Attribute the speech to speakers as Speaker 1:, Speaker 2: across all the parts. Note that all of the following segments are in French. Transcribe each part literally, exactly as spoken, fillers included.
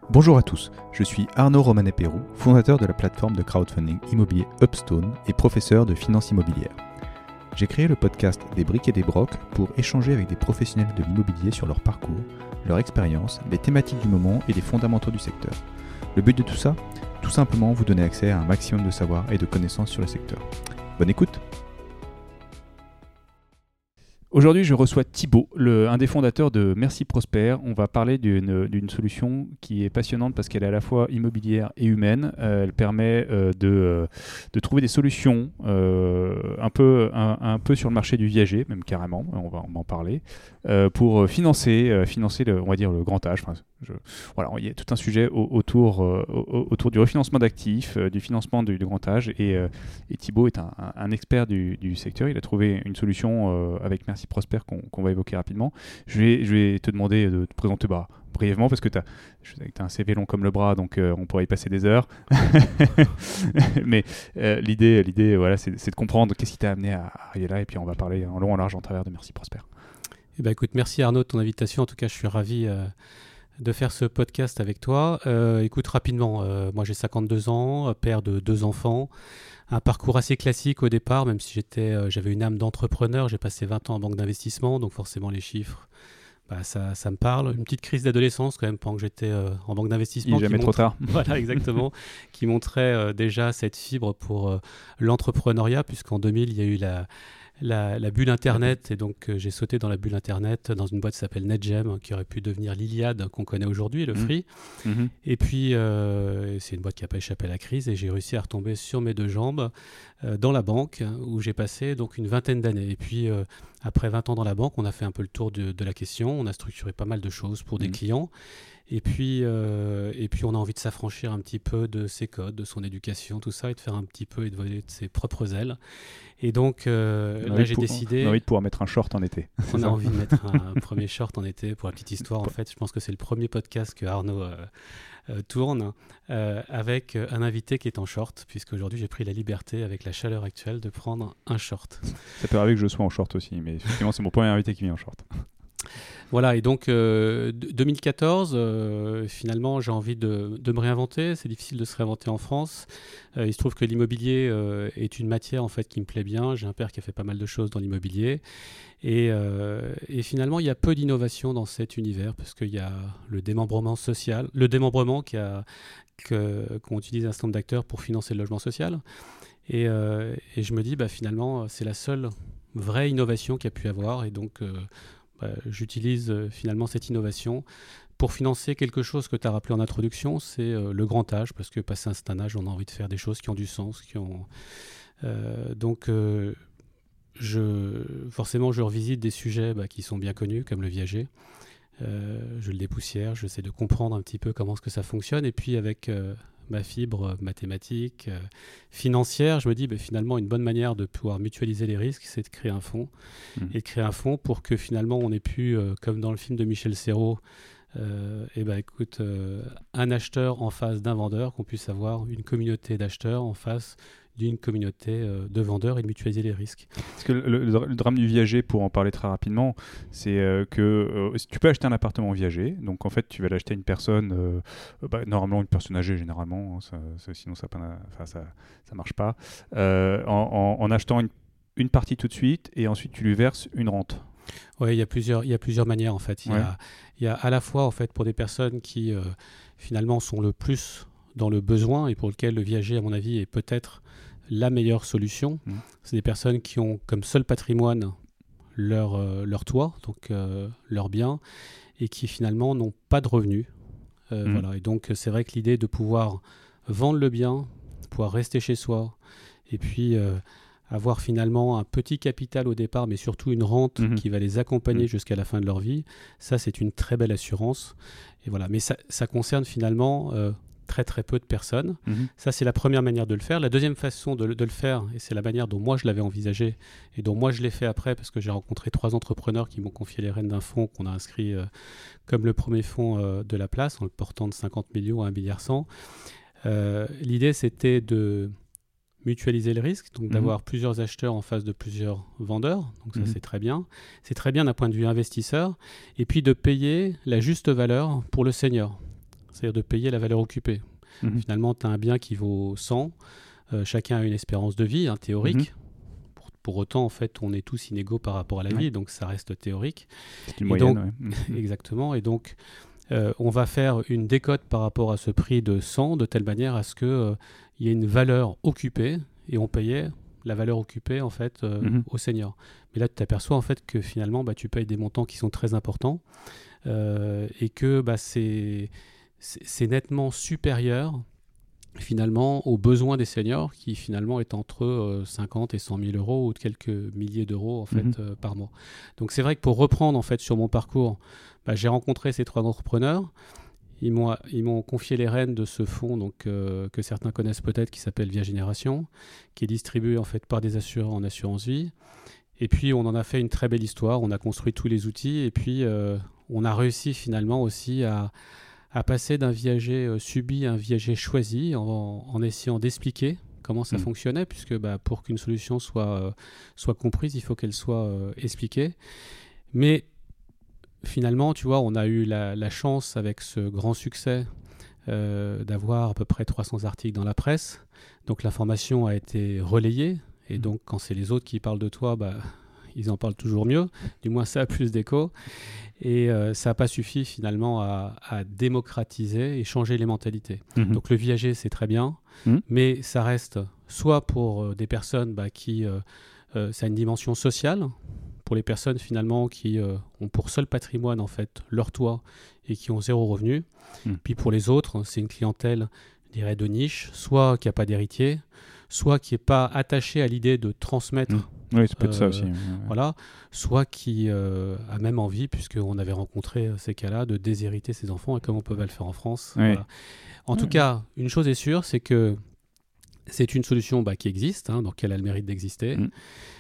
Speaker 1: Bonjour à tous, je suis Arnaud Romanet-Pérou, fondateur de la plateforme de crowdfunding immobilier Upstone et professeur de finance immobilière. J'ai créé le podcast Des briques et des brocs pour échanger avec des professionnels de l'immobilier sur leur parcours, leur expérience, les thématiques du moment et les fondamentaux du secteur. Le but de tout ça, tout simplement vous donner accès à un maximum de savoir et de connaissances sur le secteur. Bonne écoute! Aujourd'hui, je reçois Thibaut, le, un des fondateurs de Merci Prosper. On va parler d'une, d'une solution qui est passionnante parce qu'elle est à la fois immobilière et humaine. Euh, elle permet euh, de, euh, de trouver des solutions euh, un, peu, un, un peu sur le marché du viager, même carrément, on va, on va en parler, euh, pour financer, euh, financer le, on va dire le grand âge. Enfin, je, voilà, il y a tout un sujet au, autour, euh, autour du refinancement d'actifs, euh, du financement du, du grand âge. Et, euh, et Thibaut est un, un, un expert du, du secteur. Il a trouvé une solution euh, avec Merci Prosper qu'on, qu'on va évoquer rapidement. Je vais, je vais te demander de te présenter bah, brièvement parce que tu as un C V long comme le bras, donc euh, on pourrait y passer des heures. Mais euh, l'idée, l'idée voilà, c'est, c'est de comprendre qu'est-ce qui t'a amené à arriver là et puis on va parler en long, en large, en travers de Merci Prosper.
Speaker 2: Eh ben, écoute, merci Arnaud de ton invitation. En tout cas, je suis ravi euh, de faire ce podcast avec toi. Euh, écoute, rapidement, euh, moi j'ai cinquante-deux ans, père de deux enfants. Un parcours assez classique au départ, même si j'étais, euh, j'avais une âme d'entrepreneur. J'ai passé vingt ans en banque d'investissement, donc forcément les chiffres, bah, ça, ça me parle. Une petite crise d'adolescence quand même pendant que j'étais euh, en banque d'investissement.
Speaker 1: Il n'est jamais trop tard.
Speaker 2: Voilà, exactement. Qui montrait euh, déjà cette fibre pour euh, l'entrepreneuriat, puisqu'en deux mille, il y a eu la... La, la bulle Internet, et donc euh, j'ai sauté dans la bulle Internet dans une boîte qui s'appelle NetGem, qui aurait pu devenir l'Iliade qu'on connaît aujourd'hui, le Free. Mmh. Et puis, euh, c'est une boîte qui n'a pas échappé à la crise, et j'ai réussi à retomber sur mes deux jambes euh, dans la banque, où j'ai passé donc une vingtaine d'années. Et puis, euh, après vingt ans dans la banque, on a fait un peu le tour de, de la question, on a structuré pas mal de choses pour mmh. des clients. Et puis, euh, et puis, on a envie de s'affranchir un petit peu de ses codes, de son éducation, tout ça, et de faire un petit peu et de voler de ses propres ailes. Et donc, euh, là, j'ai
Speaker 1: pour,
Speaker 2: décidé...
Speaker 1: On a envie de pouvoir mettre un short en été.
Speaker 2: On a envie de mettre un, un premier short en été. Pour la petite histoire, en fait, je pense que c'est le premier podcast que Arnaud euh, euh, tourne euh, avec un invité qui est en short, puisque aujourd'hui, j'ai pris la liberté, avec la chaleur actuelle, de prendre un short.
Speaker 1: Ça peut arriver que je sois en short aussi, mais effectivement, c'est mon premier invité qui vient en short.
Speaker 2: Voilà, et donc euh, deux mille quatorze, euh, finalement, j'ai envie de, de me réinventer. C'est difficile de se réinventer en France. Euh, il se trouve que l'immobilier euh, est une matière en fait qui me plaît bien. J'ai un père qui a fait pas mal de choses dans l'immobilier. Et, euh, et finalement, il y a peu d'innovation dans cet univers parce qu'il y a le démembrement social, le démembrement qui a, que, qu'on utilise un certain nombre d'acteurs pour financer le logement social. Et, euh, et je me dis, bah, finalement, c'est la seule vraie innovation qu'il y a pu avoir. Et donc... Euh, Bah, j'utilise euh, finalement cette innovation pour financer quelque chose que tu as rappelé en introduction, c'est euh, le grand âge, parce que passé un certain âge, on a envie de faire des choses qui ont du sens. Qui ont, euh, donc, euh, je, forcément, je revisite des sujets bah, qui sont bien connus, comme le viager. Euh, je le dépoussière, j'essaie de comprendre un petit peu comment est-ce que ça fonctionne. Et puis, avec euh, ma fibre mathématique, euh, financière, je me dis bah, finalement, une bonne manière de pouvoir mutualiser les risques, c'est de créer un fonds. Mmh. Et de créer un fonds pour que finalement, on ait pu, euh, comme dans le film de Michel Serrault, euh, et bah, écoute, euh, un acheteur en face d'un vendeur, qu'on puisse avoir une communauté d'acheteurs en face d'une communauté euh, de vendeurs et de mutualiser les risques.
Speaker 1: Parce que le, le, le drame du viager, pour en parler très rapidement, c'est euh, que euh, tu peux acheter un appartement viager, donc en fait tu vas l'acheter à une personne, euh, bah, normalement une personne âgée généralement, hein, ça, ça, sinon ça ne ça, ça marche pas, euh, en, en, en achetant une, une partie tout de suite et ensuite tu lui verses une rente.
Speaker 2: Oui, il y a plusieurs, il y a plusieurs manières en fait. Il y, ouais. a, il y a à la fois en fait pour des personnes qui euh, finalement sont le plus dans le besoin et pour lesquelles le viager, à mon avis, est peut-être la meilleure solution. Mmh. C'est des personnes qui ont comme seul patrimoine leur, euh, leur toit, donc euh, leur bien, et qui finalement n'ont pas de revenus. Euh, mmh. Voilà. Et donc c'est vrai que l'idée de pouvoir vendre le bien, pouvoir rester chez soi, et puis euh, avoir finalement un petit capital au départ, mais surtout une rente mmh. qui va les accompagner mmh. jusqu'à la fin de leur vie, ça c'est une très belle assurance. Et voilà. Mais ça, ça concerne finalement... Euh, très très peu de personnes. Mmh. Ça, c'est la première manière de le faire. La deuxième façon de, de le faire, et c'est la manière dont moi je l'avais envisagé et dont moi je l'ai fait après, parce que j'ai rencontré trois entrepreneurs qui m'ont confié les rênes d'un fonds qu'on a inscrit euh, comme le premier fonds euh, de la place, en le portant de cinquante millions à un virgule cent milliard. Euh, l'idée, c'était de mutualiser le risque, donc mmh. d'avoir plusieurs acheteurs en face de plusieurs vendeurs. Donc ça, mmh. c'est très bien. C'est très bien d'un point de vue investisseur. Et puis de payer la juste valeur pour le senior. c'est-à-dire de payer la valeur occupée.
Speaker 1: Mmh.
Speaker 2: Finalement, tu as un bien qui vaut cent, euh, chacun a une espérance de vie hein, théorique. Mmh. Pour, pour autant, en fait, on est tous inégaux par rapport à la ouais. vie, donc ça reste théorique.
Speaker 1: C'est une moyenne,
Speaker 2: donc,
Speaker 1: ouais.
Speaker 2: Exactement, et donc euh, on va faire une décote par rapport à ce prix de cent, de telle manière à ce qu'il euh, y ait une valeur occupée, et on payait la valeur occupée en fait euh, mmh. aux seniors. Mais là, tu t'aperçois en fait que finalement, bah, tu payes des montants qui sont très importants euh, et que bah, c'est, c'est, c'est nettement supérieur finalement aux besoins des seniors qui finalement est entre euh, cinquante et cent mille euros ou de quelques milliers d'euros en fait mmh. euh, par mois. Donc c'est vrai que pour reprendre en fait sur mon parcours, bah, j'ai rencontré ces trois entrepreneurs. Ils m'ont, ils m'ont confié les rênes de ce fonds donc, euh, que certains connaissent peut-être, qui s'appelle Via Génération, qui est distribué en fait par des assureurs en assurance vie. Et puis on en a fait une très belle histoire, on a construit tous les outils et puis euh, on a réussi finalement aussi à, à passer d'un viager euh, subi à un viager choisi en, en essayant d'expliquer comment ça mmh. fonctionnait, puisque bah, pour qu'une solution soit, euh, soit comprise, il faut qu'elle soit euh, expliquée. Mais finalement, tu vois, on a eu la, la chance avec ce grand succès euh, d'avoir à peu près trois cents articles dans la presse. Donc l'information a été relayée. Et donc quand c'est les autres qui parlent de toi, bah, ils en parlent toujours mieux. Du moins, ça a plus d'écho. Et euh, ça n'a pas suffi finalement à, à démocratiser et changer les mentalités. Mmh. Donc le viager, c'est très bien. Mmh. Mais ça reste soit pour euh, des personnes bah, qui... Euh, euh, ça a une dimension sociale. Pour les personnes finalement qui euh, ont pour seul patrimoine en fait leur toit et qui ont zéro revenu. Mmh. Puis pour les autres, c'est une clientèle, je dirais, de niche, soit qui n'a pas d'héritier, soit qui n'est pas attachée à l'idée de transmettre. Mmh.
Speaker 1: Oui, c'est peut-être euh, ça aussi. Ouais.
Speaker 2: Voilà, soit qui euh, a même envie, puisqu'on avait rencontré ces cas-là, de déshériter ses enfants et comme on peut le faire en France.
Speaker 1: Oui.
Speaker 2: Voilà. En oui. tout cas, une chose est sûre, c'est que c'est une solution bah, qui existe, hein, donc elle a le mérite d'exister. Mmh.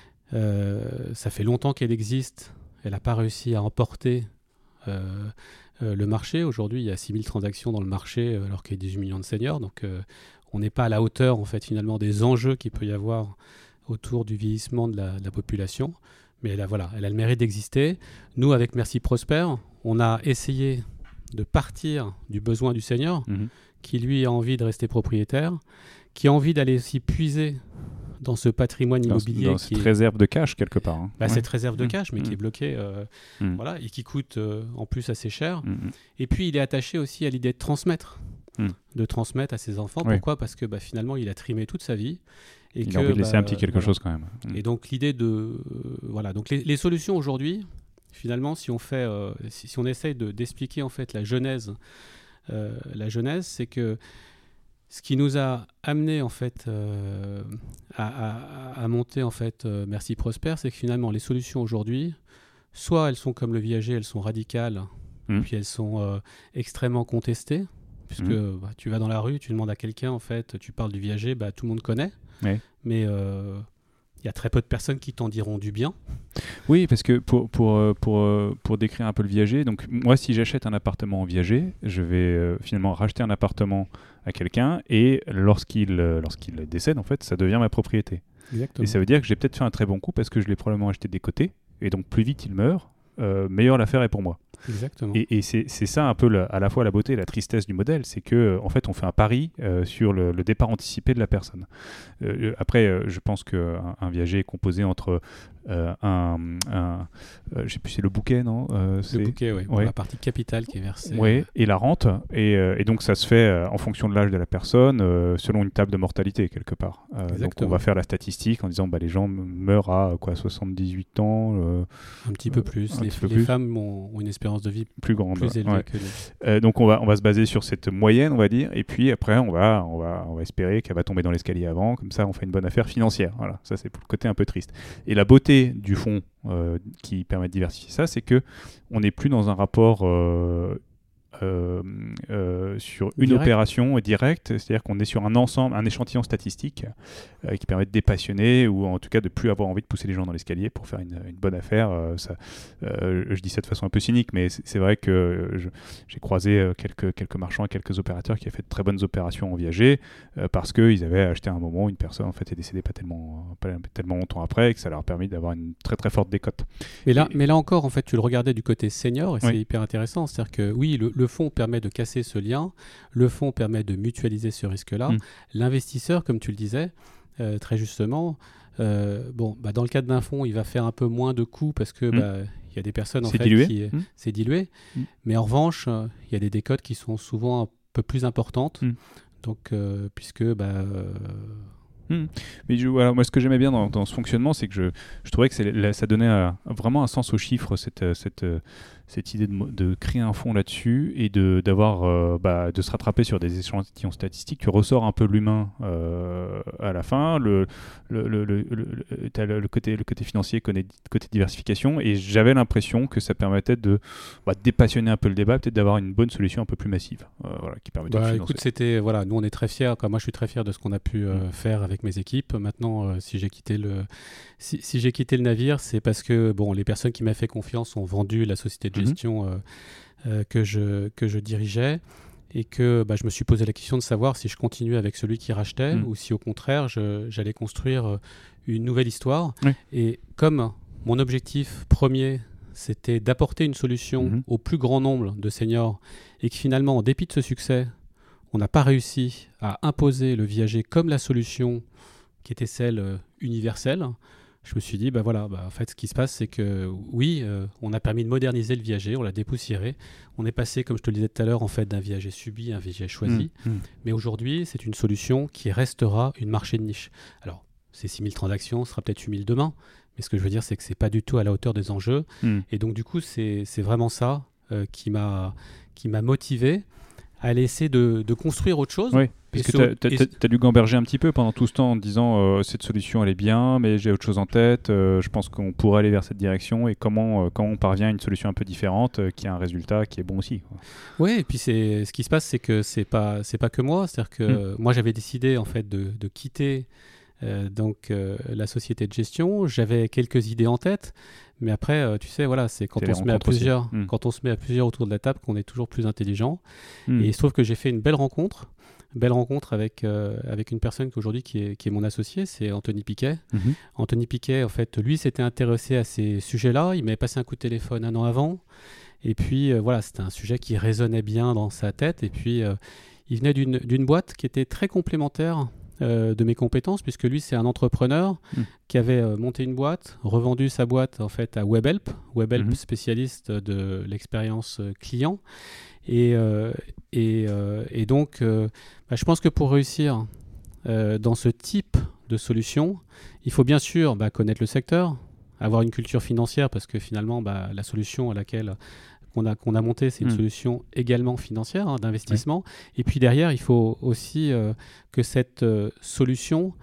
Speaker 2: Euh, ça fait longtemps qu'elle existe, elle n'a pas réussi à emporter euh, euh, le marché. Aujourd'hui, il y a six mille transactions dans le marché euh, alors qu'il y a dix-huit millions de seniors, donc euh, on n'est pas à la hauteur en fait, finalement, des enjeux qu'il peut y avoir autour du vieillissement de la, de la population, mais elle a, voilà, elle a le mérite d'exister. Nous, avec Merci Prosper, on a essayé de partir du besoin du senior, mmh. qui lui a envie de rester propriétaire, qui a envie d'aller aussi puiser dans ce patrimoine immobilier.
Speaker 1: Dans, dans cette est... réserve de cash, quelque part. Hein.
Speaker 2: Bah,
Speaker 1: ouais.
Speaker 2: Cette réserve de cash, mais mmh. qui est bloquée, euh, mmh. voilà, et qui coûte euh, en plus assez cher. Mmh. Et puis, il est attaché aussi à l'idée de transmettre, mmh. de transmettre à ses enfants.
Speaker 1: Oui.
Speaker 2: Pourquoi ? Parce que bah, finalement, il a trimé toute sa vie. Et
Speaker 1: il
Speaker 2: que,
Speaker 1: a envie de laisser
Speaker 2: bah,
Speaker 1: un petit quelque
Speaker 2: voilà.
Speaker 1: chose quand même. Mmh.
Speaker 2: Et donc, l'idée de... Euh, voilà, donc les, les solutions aujourd'hui, finalement, si on, fait, euh, si, si on essaye de, d'expliquer en fait la genèse, euh, la genèse, c'est que ce qui nous a amené en fait euh, à, à, à monter en fait euh, Merci Prosper, c'est que finalement les solutions aujourd'hui, soit elles sont comme le viager, elles sont radicales, mmh. puis elles sont euh, extrêmement contestées, puisque mmh. bah, tu vas dans la rue, tu demandes à quelqu'un en fait, tu parles du viager, bah, tout le monde connaît,
Speaker 1: oui.
Speaker 2: mais il euh, y a très peu de personnes qui t'en diront du bien.
Speaker 1: Oui, parce que pour, pour, pour, pour décrire un peu le viager, donc moi si j'achète un appartement en viager, je vais euh, finalement racheter un appartement à quelqu'un et lorsqu'il, euh, lorsqu'il décède, en fait, ça devient ma propriété.
Speaker 2: Exactement.
Speaker 1: Et ça veut dire que j'ai peut-être fait un très bon coup parce que je l'ai probablement acheté des côtés et donc plus vite il meurt, euh, meilleure l'affaire est pour moi.
Speaker 2: Exactement.
Speaker 1: Et, et c'est, c'est ça un peu la, à la fois la beauté et la tristesse du modèle, c'est que en fait on fait un pari euh, sur le, le départ anticipé de la personne. Euh, après, euh, je pense qu'un un viager est composé entre euh, un, un euh, je sais plus, c'est le bouquet, non euh, c'est...
Speaker 2: Le bouquet, oui.
Speaker 1: Ouais.
Speaker 2: La partie capitale qui est versée.
Speaker 1: Oui, et la rente. Et, euh, et donc ça se fait euh, en fonction de l'âge de la personne, euh, selon une table de mortalité quelque part. Euh, donc on va faire la statistique en disant bah les gens meurent à quoi soixante-dix-huit ans. Euh,
Speaker 2: un petit peu plus. Les,
Speaker 1: peu
Speaker 2: les
Speaker 1: plus.
Speaker 2: femmes ont, ont une espérance de vie
Speaker 1: plus grande,
Speaker 2: plus élevée
Speaker 1: ouais.
Speaker 2: que les...
Speaker 1: euh, donc on va on va se baser sur cette moyenne, on va dire, et puis après on va on va on va espérer qu'elle va tomber dans l'escalier avant, comme ça on fait une bonne affaire financière. Voilà, ça c'est pour le côté un peu triste. Et la beauté du fonds euh, qui permet de diversifier ça, c'est que on n'est plus dans un rapport euh, Euh, euh, sur une
Speaker 2: Direct.
Speaker 1: opération directe, c'est-à-dire qu'on est sur un ensemble, un échantillon statistique euh, qui permet de dépassionner ou en tout cas de plus avoir envie de pousser les gens dans l'escalier pour faire une, une bonne affaire. Euh, ça, euh, je dis ça de façon un peu cynique, mais c'est, c'est vrai que je, j'ai croisé quelques, quelques marchands et quelques opérateurs qui avaient fait de très bonnes opérations en viager euh, parce qu'ils avaient acheté à un moment, une personne en fait est décédée pas tellement, pas tellement longtemps après et que ça leur a permis d'avoir une très très forte décote.
Speaker 2: Mais là,
Speaker 1: et,
Speaker 2: mais là encore, en fait, tu le regardais du côté senior et
Speaker 1: oui.
Speaker 2: c'est hyper intéressant. C'est-à-dire que oui, le, le fonds permet de casser ce lien, le fonds permet de mutualiser ce risque-là. Mmh. L'investisseur, comme tu le disais, euh, très justement, euh, bon, bah, dans le cadre d'un fonds, il va faire un peu moins de coûts parce que... Mmh. Bah, il y a des personnes en
Speaker 1: c'est
Speaker 2: fait
Speaker 1: dilué.
Speaker 2: qui
Speaker 1: mmh.
Speaker 2: c'est dilué, mmh. mais en revanche, il euh, y a des décotes qui sont souvent un peu plus importantes. Mmh. Donc, euh, puisque bah, euh...
Speaker 1: mmh. mais je, voilà, moi, ce que j'aimais bien dans, dans ce fonctionnement, c'est que je, je trouvais que c'est, ça donnait un, vraiment un sens aux chiffres, cette, cette, cette idée de, de créer un fonds là-dessus et de, d'avoir, euh, bah, de se rattraper sur des échantillons statistiques. Tu ressors un peu l'humain euh, à la fin, le, le, le, le, le, le, le, côté, le côté financier, le côté diversification, et j'avais l'impression que ça permettait de bah, dépassionner un peu le débat, peut-être d'avoir une bonne solution un peu plus massive, euh, voilà, qui permettait
Speaker 2: bah,
Speaker 1: de financer.
Speaker 2: Écoute, c'était, voilà, nous on est très fiers, quoi. Moi je suis très fier de ce qu'on a pu euh, mmh. faire avec mes équipes. Maintenant, euh, si j'ai quitté le, si, si j'ai quitté le navire, c'est parce que bon, les personnes qui m'ont fait confiance ont vendu la société de gestion mmh. euh, euh, que, je, que je dirigeais, et que bah, je me suis posé la question de savoir si je continuais avec celui qui rachetait mmh. ou si au contraire je, j'allais construire une nouvelle histoire. Oui. Et comme mon objectif premier c'était d'apporter une solution mmh. au plus grand nombre de seniors, et que finalement, en dépit de ce succès, on n'a pas réussi à imposer le viager comme la solution qui était celle euh, universelle, je me suis dit, bah voilà, bah en fait, ce qui se passe, c'est que oui, euh, on a permis de moderniser le viager, on l'a dépoussiéré. On est passé, comme je te le disais tout à l'heure, en fait, d'un viager subi à un viager choisi. Mmh. Mmh. Mais aujourd'hui, c'est une solution qui restera une marché de niche. Alors, ces six mille transactions, ce sera peut-être huit mille demain. Mais ce que je veux dire, c'est que ce n'est pas du tout à la hauteur des enjeux. Mmh. Et donc, du coup, c'est, c'est vraiment ça euh, qui, m'a, qui m'a motivé à aller essayer de, de construire autre chose.
Speaker 1: Oui, parce que tu as dû gamberger un petit peu pendant tout ce temps en disant euh, cette solution, elle est bien, mais j'ai autre chose en tête. Euh, je pense qu'on pourrait aller vers cette direction. Et comment, euh, comment on parvient à une solution un peu différente euh, qui a un résultat qui est bon aussi.
Speaker 2: Oui, et puis c'est, ce qui se passe, c'est que ce n'est pas, c'est pas que moi. C'est-à-dire que mmh. moi, j'avais décidé en fait, de, de quitter... Euh, donc euh, la société de gestion, j'avais quelques idées en tête, mais après, euh, tu sais, voilà, c'est quand on se met à plusieurs, mmh. quand on se met à plusieurs autour de la table qu'on est toujours plus intelligent. Mmh. Et il se trouve que j'ai fait une belle rencontre, belle rencontre avec euh, avec une personne qui aujourd'hui qui est qui est mon associé, c'est Anthony Piquet. Mmh. Anthony Piquet, en fait, lui s'était intéressé à ces sujets-là. Il m'avait passé un coup de téléphone un an avant, et puis euh, voilà, c'était un sujet qui résonnait bien dans sa tête. Et puis euh, il venait d'une d'une boîte qui était très complémentaire Euh, de mes compétences, puisque lui c'est un entrepreneur mmh. qui avait euh, monté une boîte, revendu sa boîte en fait à Webhelp, Webhelp mmh. spécialiste de l'expérience client, et, euh, et, euh, et donc euh, bah, je pense que pour réussir euh, dans ce type de solution, il faut bien sûr bah, connaître le secteur, avoir une culture financière, parce que finalement bah, la solution à laquelle qu'on a, qu'on a monté, c'est une mmh. solution également financière, hein, d'investissement. Oui. Et puis derrière, il faut aussi euh, que cette euh, solution,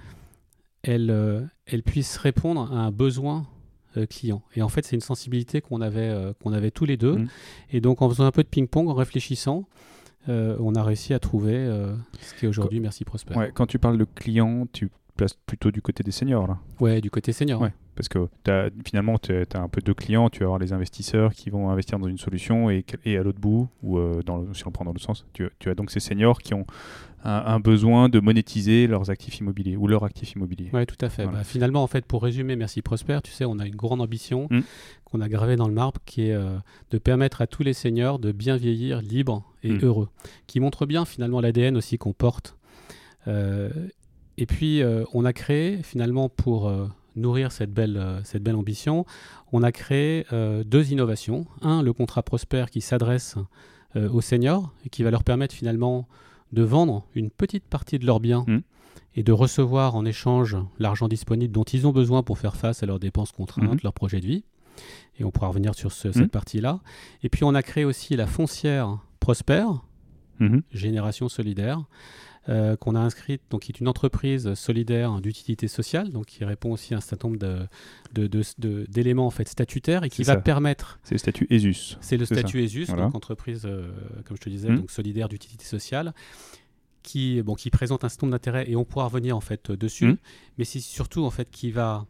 Speaker 2: elle, euh, elle puisse répondre à un besoin euh, client. Et en fait, c'est une sensibilité qu'on avait, euh, qu'on avait tous les deux. Mmh. Et donc, en faisant un peu de ping-pong, en réfléchissant, euh, on a réussi à trouver euh, ce qui est aujourd'hui quand, Merci Prosper.
Speaker 1: Ouais, quand tu parles de client, tu places plutôt du côté des seniors, là.
Speaker 2: Ouais, du côté senior.
Speaker 1: Ouais. Parce que t'as, finalement, tu as un peu deux clients. Tu vas avoir les investisseurs qui vont investir dans une solution, et, et à l'autre bout, ou euh, dans le, si on le prend dans l'autre sens, tu, tu as donc ces seniors qui ont un, un besoin de monétiser leurs actifs immobiliers ou leurs actifs immobiliers.
Speaker 2: Oui, tout à fait. Voilà. Bah, finalement, en fait, pour résumer, Merci Prosper, tu sais, on a une grande ambition mmh. qu'on a gravée dans le marbre, qui est euh, de permettre à tous les seniors de bien vieillir libres et mmh. heureux, qui montre bien finalement l'A D N aussi qu'on porte. Euh, et puis, euh, on a créé finalement pour... Euh, nourrir cette belle, euh, cette belle ambition, on a créé euh, deux innovations. Un, le contrat Prosper qui s'adresse euh, aux seniors et qui va leur permettre finalement de vendre une petite partie de leurs biens mmh. et de recevoir en échange l'argent disponible dont ils ont besoin pour faire face à leurs dépenses contraintes, mmh. leur projet de vie. Et on pourra revenir sur ce, mmh. cette partie-là. Et puis on a créé aussi la foncière Prosper, mmh. Génération Solidaire, Euh, qu'on a inscrite, donc qui est une entreprise solidaire d'utilité sociale, donc qui répond aussi à un certain nombre de, de, de, de, d'éléments en fait statutaires, et qui c'est va ça. permettre.
Speaker 1: C'est le statut E S U S.
Speaker 2: C'est le
Speaker 1: c'est
Speaker 2: statut
Speaker 1: ça.
Speaker 2: E S U S, voilà. Donc entreprise, euh, comme je te disais, mmh. donc solidaire d'utilité sociale, qui, bon, qui présente un certain nombre d'intérêts, et on pourra revenir en fait dessus. Mmh. Mais c'est surtout en fait qui va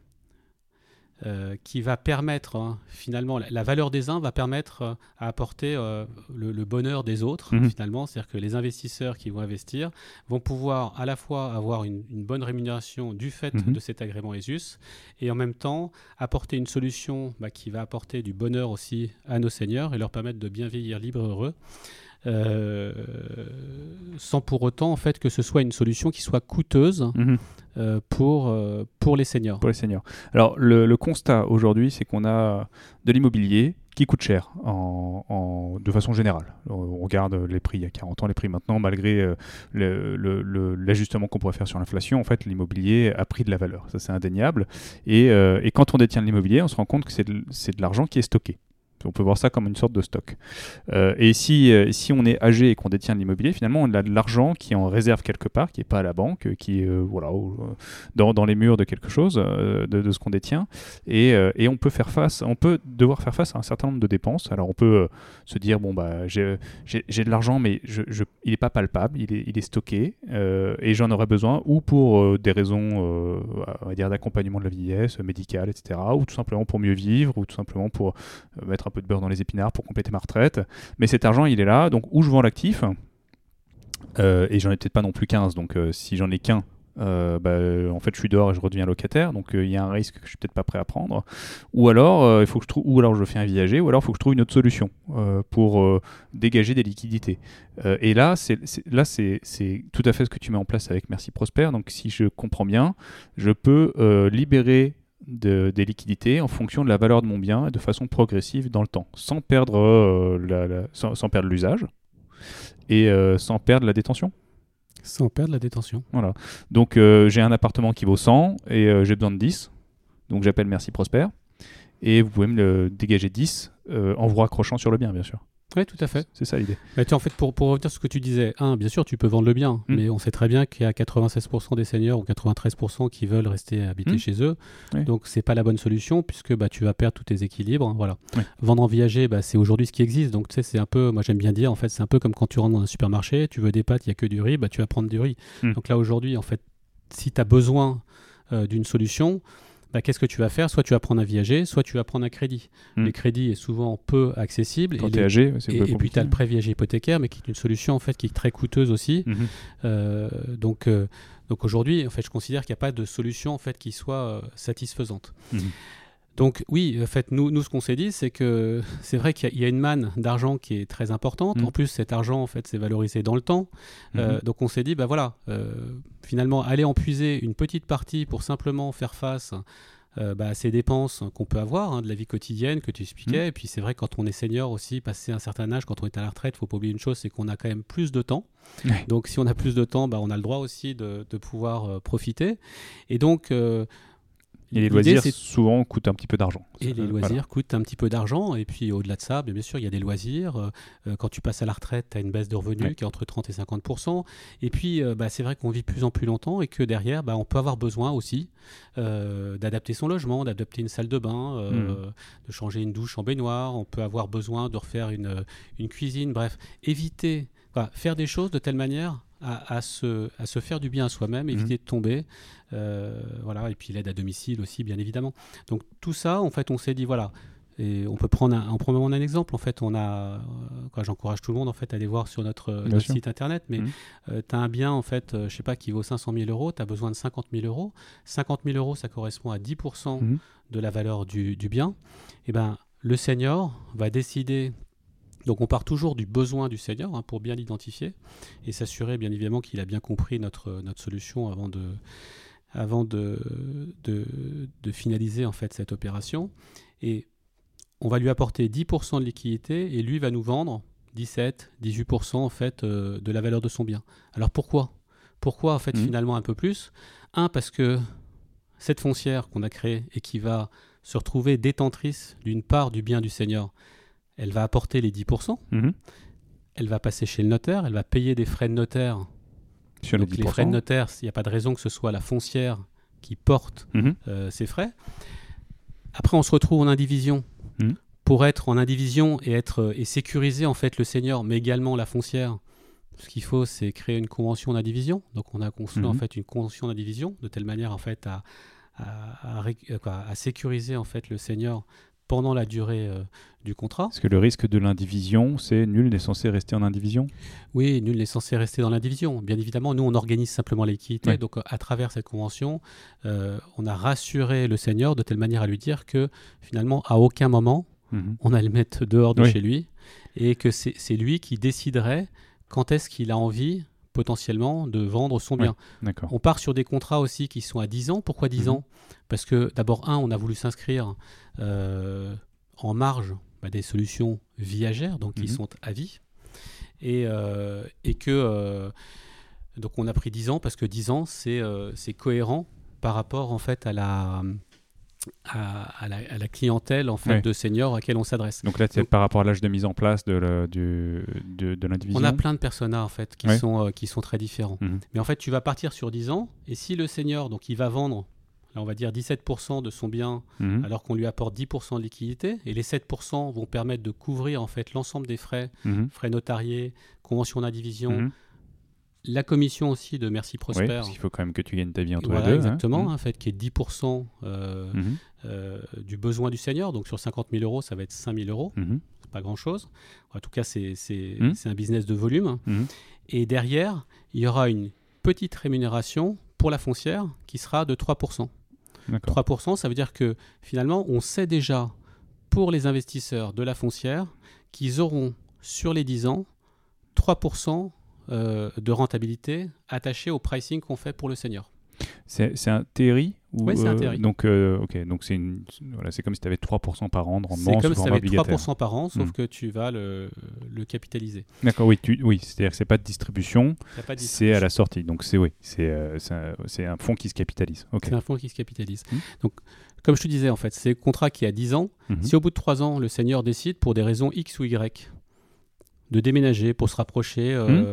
Speaker 2: Euh, qui va permettre, hein, finalement, la, la valeur des uns va permettre euh, à apporter euh, le, le bonheur des autres, mmh. finalement. C'est-à-dire que les investisseurs qui vont investir vont pouvoir à la fois avoir une, une bonne rémunération du fait mmh. de cet agrément E S U S, et en même temps apporter une solution bah, qui va apporter du bonheur aussi à nos seniors et leur permettre de bien vieillir libres et heureux. euh, sans pour autant en fait, que ce soit une solution qui soit coûteuse mmh. euh, pour, euh, pour les seniors.
Speaker 1: Pour les seniors. Alors, le, le constat aujourd'hui, c'est qu'on a de l'immobilier qui coûte cher en, en, de façon générale. On regarde les prix il y a quarante ans, les prix maintenant, malgré euh, le, le, le, l'ajustement qu'on pourrait faire sur l'inflation, en fait, l'immobilier a pris de la valeur. Ça, c'est indéniable. Et, euh, et quand on détient de l'immobilier, on se rend compte que c'est de, c'est de l'argent qui est stocké. On peut voir ça comme une sorte de stock. Euh, et si, euh, si on est âgé et qu'on détient de l'immobilier, finalement, on a de l'argent qui est en réserve quelque part, qui n'est pas à la banque, qui est euh, voilà, au, dans, dans les murs de quelque chose, euh, de, de ce qu'on détient. Et, euh, et on peut faire face, on peut devoir faire face à un certain nombre de dépenses. Alors on peut euh, se dire, bon, bah, j'ai, j'ai, j'ai de l'argent, mais je, je, il n'est pas palpable, il est, il est stocké, euh, et j'en aurais besoin, ou pour euh, des raisons euh, on va dire, d'accompagnement de la vieillesse, médicale, et cetera, ou tout simplement pour mieux vivre, ou tout simplement pour euh, mettre un peu de beurre dans les épinards pour compléter ma retraite. Mais cet argent, il est là. Donc, où je vends l'actif, euh, et j'en ai peut-être pas non plus quinze. Donc, euh, si j'en ai qu'un, euh, bah, en fait, je suis dehors et je redeviens locataire. Donc, il euh, y a un risque que je suis peut-être pas prêt à prendre. Ou alors, euh, il faut que je trouve, ou alors je fais un viager, ou alors il faut que je trouve une autre solution euh, pour euh, dégager des liquidités. Euh, et là, c'est, c'est, là c'est, c'est tout à fait ce que tu mets en place avec Merci Prosper. Donc, si je comprends bien, je peux euh, libérer De, des liquidités en fonction de la valeur de mon bien et de façon progressive dans le temps, sans perdre, euh, la, la, sans, sans perdre l'usage et euh, sans perdre la détention.
Speaker 2: Sans perdre la détention.
Speaker 1: Voilà. Donc euh, j'ai un appartement qui vaut cent et euh, j'ai besoin de dix. Donc j'appelle Merci Prosper et vous pouvez me le dégager dix euh, en vous raccrochant sur le bien, bien sûr.
Speaker 2: Oui, tout à fait.
Speaker 1: C'est ça l'idée.
Speaker 2: Mais tu, en fait, pour, pour revenir sur ce que tu disais, un, bien sûr, tu peux vendre le bien, mmh. mais on sait très bien qu'il y a quatre-vingt-seize pour cent des seniors ou quatre-vingt-treize pour cent qui veulent rester habités mmh. chez eux. Oui. Donc, c'est pas la bonne solution puisque bah, tu vas perdre tous tes équilibres. Voilà. Oui. Vendre en viager, bah, c'est aujourd'hui ce qui existe. Donc, tu sais, c'est un peu, moi j'aime bien dire, en fait, c'est un peu comme quand tu rentres dans un supermarché, tu veux des pâtes, il n'y a que du riz, bah, tu vas prendre du riz. Mmh. Donc là, aujourd'hui, en fait, si tu as besoin euh, d'une solution, bah, qu'est-ce que tu vas faire ? Soit tu vas prendre un viager, soit tu vas prendre un crédit. Mmh. Le crédit est souvent peu accessible.
Speaker 1: Quand tu es âgé, c'est
Speaker 2: Et, et puis tu as le prêt viager hypothécaire, mais qui est une solution en fait, qui est très coûteuse aussi. Mmh. Euh, donc, euh, donc aujourd'hui, en fait, je considère qu'il n'y a pas de solution en fait, qui soit euh, satisfaisante. Mmh. Donc oui, en fait, nous, nous ce qu'on s'est dit, c'est que c'est vrai qu'il y a, il y a une manne d'argent qui est très importante. Mmh. En plus, cet argent, en fait, c'est valorisé dans le temps. Mmh. Euh, donc on s'est dit, bah voilà, euh, finalement, aller en puiser une petite partie pour simplement faire face euh, bah, à ces dépenses qu'on peut avoir, hein, de la vie quotidienne que tu expliquais. Mmh. Et puis c'est vrai, quand on est senior aussi, passé un certain âge, quand on est à la retraite, il ne faut pas oublier une chose, c'est qu'on a quand même plus de temps. Mmh. Donc si on a plus de temps, bah, on a le droit aussi de, de pouvoir euh, profiter. Et donc... Euh,
Speaker 1: Et les loisirs, c'est... souvent, coûtent un petit peu d'argent.
Speaker 2: Et les loisirs voilà. coûtent un petit peu d'argent. Et puis, au-delà de ça, bien sûr, il y a des loisirs. Euh, quand tu passes à la retraite, tu as une baisse de revenus ouais. qui est entre trente et cinquante pour cent. Et puis, euh, bah, c'est vrai qu'on vit de plus en plus longtemps et que derrière, bah, on peut avoir besoin aussi euh, d'adapter son logement, d'adapter une salle de bain, euh, mmh. de changer une douche en baignoire. On peut avoir besoin de refaire une, une cuisine. Bref, éviter, bah, faire des choses de telle manière... À, à, se, à se faire du bien à soi-même, éviter mmh. de tomber, euh, voilà, et puis l'aide à domicile aussi, bien évidemment. Donc tout ça, en fait, on s'est dit, voilà, et on peut prendre un, on prend un exemple, en fait, on a, euh, quoi, j'encourage tout le monde, en fait, à aller voir sur notre, notre site internet, mais mmh. euh, tu as un bien, en fait, euh, je sais pas, qui vaut cinq cent mille euros, tu as besoin de cinquante mille euros, cinquante mille euros, ça correspond à dix pour cent mmh. de la valeur du, du bien, et ben le senior va décider. Donc on part toujours du besoin du senior hein, pour bien l'identifier et s'assurer bien évidemment qu'il a bien compris notre, notre solution avant, de, avant de, de, de finaliser en fait cette opération. Et on va lui apporter dix pour cent de liquidité et lui va nous vendre dix-sept à dix-huit pour cent en fait, euh, de la valeur de son bien. Alors pourquoi ? Pourquoi en fait mmh. finalement un peu plus ? Un, parce que cette foncière qu'on a créée et qui va se retrouver détentrice d'une part du bien du senior, elle va apporter les dix pour cent, mmh. elle va passer chez le notaire, elle va payer des frais de notaire.
Speaker 1: Sur
Speaker 2: Donc
Speaker 1: les dix pour cent.
Speaker 2: Les frais de notaire, il n'y a pas de raison que ce soit la foncière qui porte mmh. euh, ces frais. Après, on se retrouve en indivision. Mmh. Pour être en indivision et, être, et sécuriser en fait, le senior, mais également la foncière, ce qu'il faut, c'est créer une convention d'indivision. Donc, on a construit mmh. en fait, une convention d'indivision de telle manière en fait, à, à, à, à, à sécuriser en fait, le senior pendant la durée euh, du contrat.
Speaker 1: Parce que le risque de l'indivision, c'est nul n'est censé rester en indivision ?
Speaker 2: Oui, nul n'est censé rester dans l'indivision. Bien évidemment, nous, on organise simplement les liquidités. Ouais. Donc, à travers cette convention, euh, on a rassuré le senior de telle manière à lui dire que, finalement, à aucun moment,
Speaker 1: mmh.
Speaker 2: on allait le mettre dehors de
Speaker 1: oui.
Speaker 2: chez lui, et que c'est, c'est lui qui déciderait quand est-ce qu'il a envie potentiellement de vendre son bien.
Speaker 1: Oui, d'accord.
Speaker 2: On part sur des contrats aussi qui sont à dix ans. Pourquoi dix
Speaker 1: Mmh.
Speaker 2: ans ? Parce que d'abord, un, on a voulu s'inscrire euh, en marge bah, des solutions viagères, donc qui
Speaker 1: Mmh.
Speaker 2: sont à vie. Et, euh, et que euh, donc on a pris dix ans parce que dix ans, c'est, euh, c'est cohérent par rapport en fait à la, à, à la, à la clientèle en fait,
Speaker 1: Oui.
Speaker 2: de seniors à laquelle on s'adresse.
Speaker 1: Donc là, c'est
Speaker 2: Donc,
Speaker 1: par rapport à l'âge de mise en place de, le, du, de, de l'indivision.
Speaker 2: on a plein de personas en fait, qui,
Speaker 1: Ouais.
Speaker 2: sont, euh, qui sont très différents.
Speaker 1: Mmh.
Speaker 2: Mais en fait, tu vas partir sur dix ans, et si le senior, donc il va vendre, là on va dire dix-sept pour cent de son bien,
Speaker 1: Mmh.
Speaker 2: alors qu'on lui apporte dix pour cent de liquidité, et les sept pour cent vont permettre de couvrir en fait l'ensemble des frais,
Speaker 1: Mmh.
Speaker 2: frais notariés, convention d'indivision,
Speaker 1: Mmh.
Speaker 2: la commission aussi de Merci
Speaker 1: Oui,
Speaker 2: Prosper.
Speaker 1: parce qu'il faut quand même que tu gagnes ta vie entre
Speaker 2: Voilà,
Speaker 1: les deux.
Speaker 2: exactement,
Speaker 1: Hein.
Speaker 2: en fait, qui est dix pour cent euh,
Speaker 1: Mmh.
Speaker 2: euh, du besoin du senior. Donc sur cinquante mille euros, ça va être cinq mille euros.
Speaker 1: Mmh.
Speaker 2: C'est pas grand-chose. En tout cas, c'est, c'est,
Speaker 1: Mmh.
Speaker 2: c'est un business de volume.
Speaker 1: Mmh.
Speaker 2: Et derrière, il y aura une petite rémunération pour la foncière qui sera de trois pour cent.
Speaker 1: D'accord.
Speaker 2: trois pour cent, ça veut dire que finalement, on sait déjà pour les investisseurs de la foncière qu'ils auront sur les dix ans trois pour cent euh, de rentabilité attachée au pricing qu'on fait pour le senior.
Speaker 1: C'est, c'est un T R I ou,
Speaker 2: Oui, c'est un T R I.
Speaker 1: euh, donc, euh, ok, donc c'est, une, voilà, c'est comme si tu avais trois pour cent par an de rendement
Speaker 2: C'est comme
Speaker 1: sous
Speaker 2: si tu
Speaker 1: format
Speaker 2: avais
Speaker 1: obligataire.
Speaker 2: trois pour cent par an, sauf
Speaker 1: Mm.
Speaker 2: que tu vas le, le capitaliser.
Speaker 1: D'accord, oui, tu, oui, c'est-à-dire que c'est pas de distribution,
Speaker 2: T'as pas de
Speaker 1: c'est à la sortie. Donc c'est, oui, c'est, euh, c'est, un, c'est un fonds qui se capitalise. Ok.
Speaker 2: C'est un fonds qui se capitalise.
Speaker 1: Mm.
Speaker 2: Donc, comme je te disais, en fait, c'est un contrat qui a dix ans.
Speaker 1: Mhm.
Speaker 2: Si au bout de trois ans, le senior décide, pour des raisons X ou Y, de déménager pour se rapprocher euh,
Speaker 1: Mmh.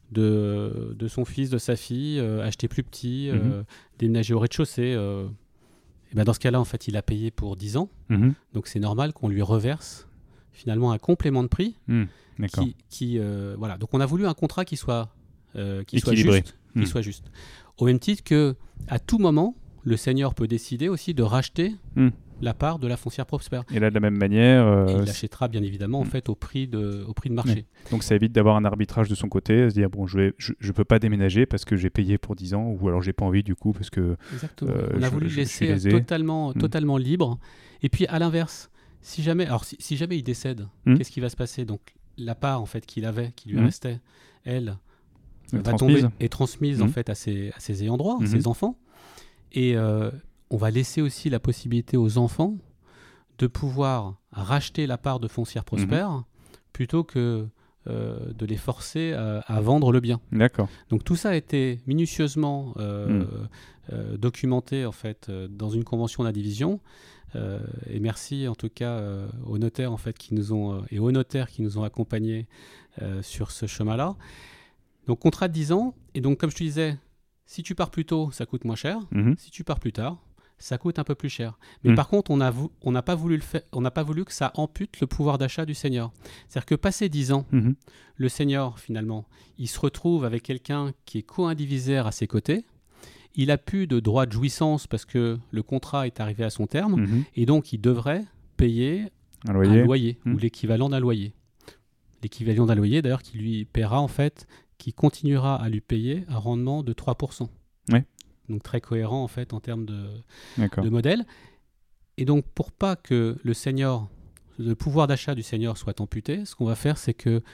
Speaker 2: de, de son fils, de sa fille, euh, acheter plus petit,
Speaker 1: Mhm.
Speaker 2: euh, déménager au rez-de-chaussée, euh, et ben dans ce cas-là, en fait, il a payé pour dix ans.
Speaker 1: Mhm.
Speaker 2: Donc, c'est normal qu'on lui reverse finalement un complément de prix.
Speaker 1: Mmh. D'accord.
Speaker 2: Qui, qui, euh, voilà. Donc, on a voulu un contrat qui soit, euh, qui soit
Speaker 1: Équilibré.
Speaker 2: juste. Qui
Speaker 1: Mmh.
Speaker 2: soit juste. Au même titre que, à tout moment, le senior peut décider aussi de racheter
Speaker 1: Mmh.
Speaker 2: la part de la foncière Prosper.
Speaker 1: Et là, de la même manière, euh,
Speaker 2: Et il
Speaker 1: c'est-
Speaker 2: l'achètera bien évidemment en
Speaker 1: Mm.
Speaker 2: fait au prix de, au prix de marché.
Speaker 1: donc ça évite d'avoir un arbitrage de son côté, à se dire bon, je vais, je, je peux pas déménager parce que j'ai payé pour dix ans, ou alors j'ai pas envie du coup parce que
Speaker 2: Exactement.
Speaker 1: Euh,
Speaker 2: On a
Speaker 1: je-
Speaker 2: voulu
Speaker 1: je-
Speaker 2: le
Speaker 1: je suis
Speaker 2: laisser
Speaker 1: lésé.
Speaker 2: totalement,
Speaker 1: Mm.
Speaker 2: totalement libre. Et puis à l'inverse, si jamais, alors si, si jamais il décède,
Speaker 1: Mm.
Speaker 2: qu'est-ce qui va se passer ? Donc la part en fait qu'il avait, qui lui
Speaker 1: Mm.
Speaker 2: restait, elle
Speaker 1: Euh,
Speaker 2: va
Speaker 1: transmise.
Speaker 2: tomber et transmise en
Speaker 1: Mm.
Speaker 2: fait à ses, à ses ayants droit, à
Speaker 1: Mhm.
Speaker 2: ses enfants. Et euh, on va laisser aussi la possibilité aux enfants de pouvoir racheter la part de foncière Prosper plutôt que euh, de les forcer à, à vendre le bien.
Speaker 1: D'accord.
Speaker 2: Donc tout ça a été minutieusement euh,
Speaker 1: Mm.
Speaker 2: euh, documenté en fait euh, dans une convention d'indivision. Euh, et merci en tout cas euh, aux notaires en fait qui nous ont euh, et aux notaires qui nous ont accompagnés euh, sur ce chemin-là. Donc contrat de dix ans, et donc comme je te disais, si tu pars plus tôt, ça coûte moins cher.
Speaker 1: Mhm.
Speaker 2: Si tu pars plus tard, ça coûte un peu plus cher. Mais
Speaker 1: Mm.
Speaker 2: par contre, on a vou- on n'a pas voulu le faire, on n'a pas voulu que ça ampute le pouvoir d'achat du senior. C'est-à-dire que passé dix ans,
Speaker 1: Mhm.
Speaker 2: le senior finalement, il se retrouve avec quelqu'un qui est co-indivisaire à ses côtés. Il a plus de droit de jouissance parce que le contrat est arrivé à son terme,
Speaker 1: Mhm.
Speaker 2: et donc il devrait payer
Speaker 1: Un loyer.
Speaker 2: un loyer
Speaker 1: Mm.
Speaker 2: ou l'équivalent d'un loyer. L'équivalent d'un loyer, d'ailleurs, qui lui paiera en fait, qui continuera à lui payer un rendement de trois pour cent.
Speaker 1: Ouais.
Speaker 2: Donc très cohérent en fait en termes de,
Speaker 1: D'accord.
Speaker 2: de modèle. Et donc pour pas que le senior, le pouvoir d'achat du senior soit amputé, ce qu'on va faire, c'est que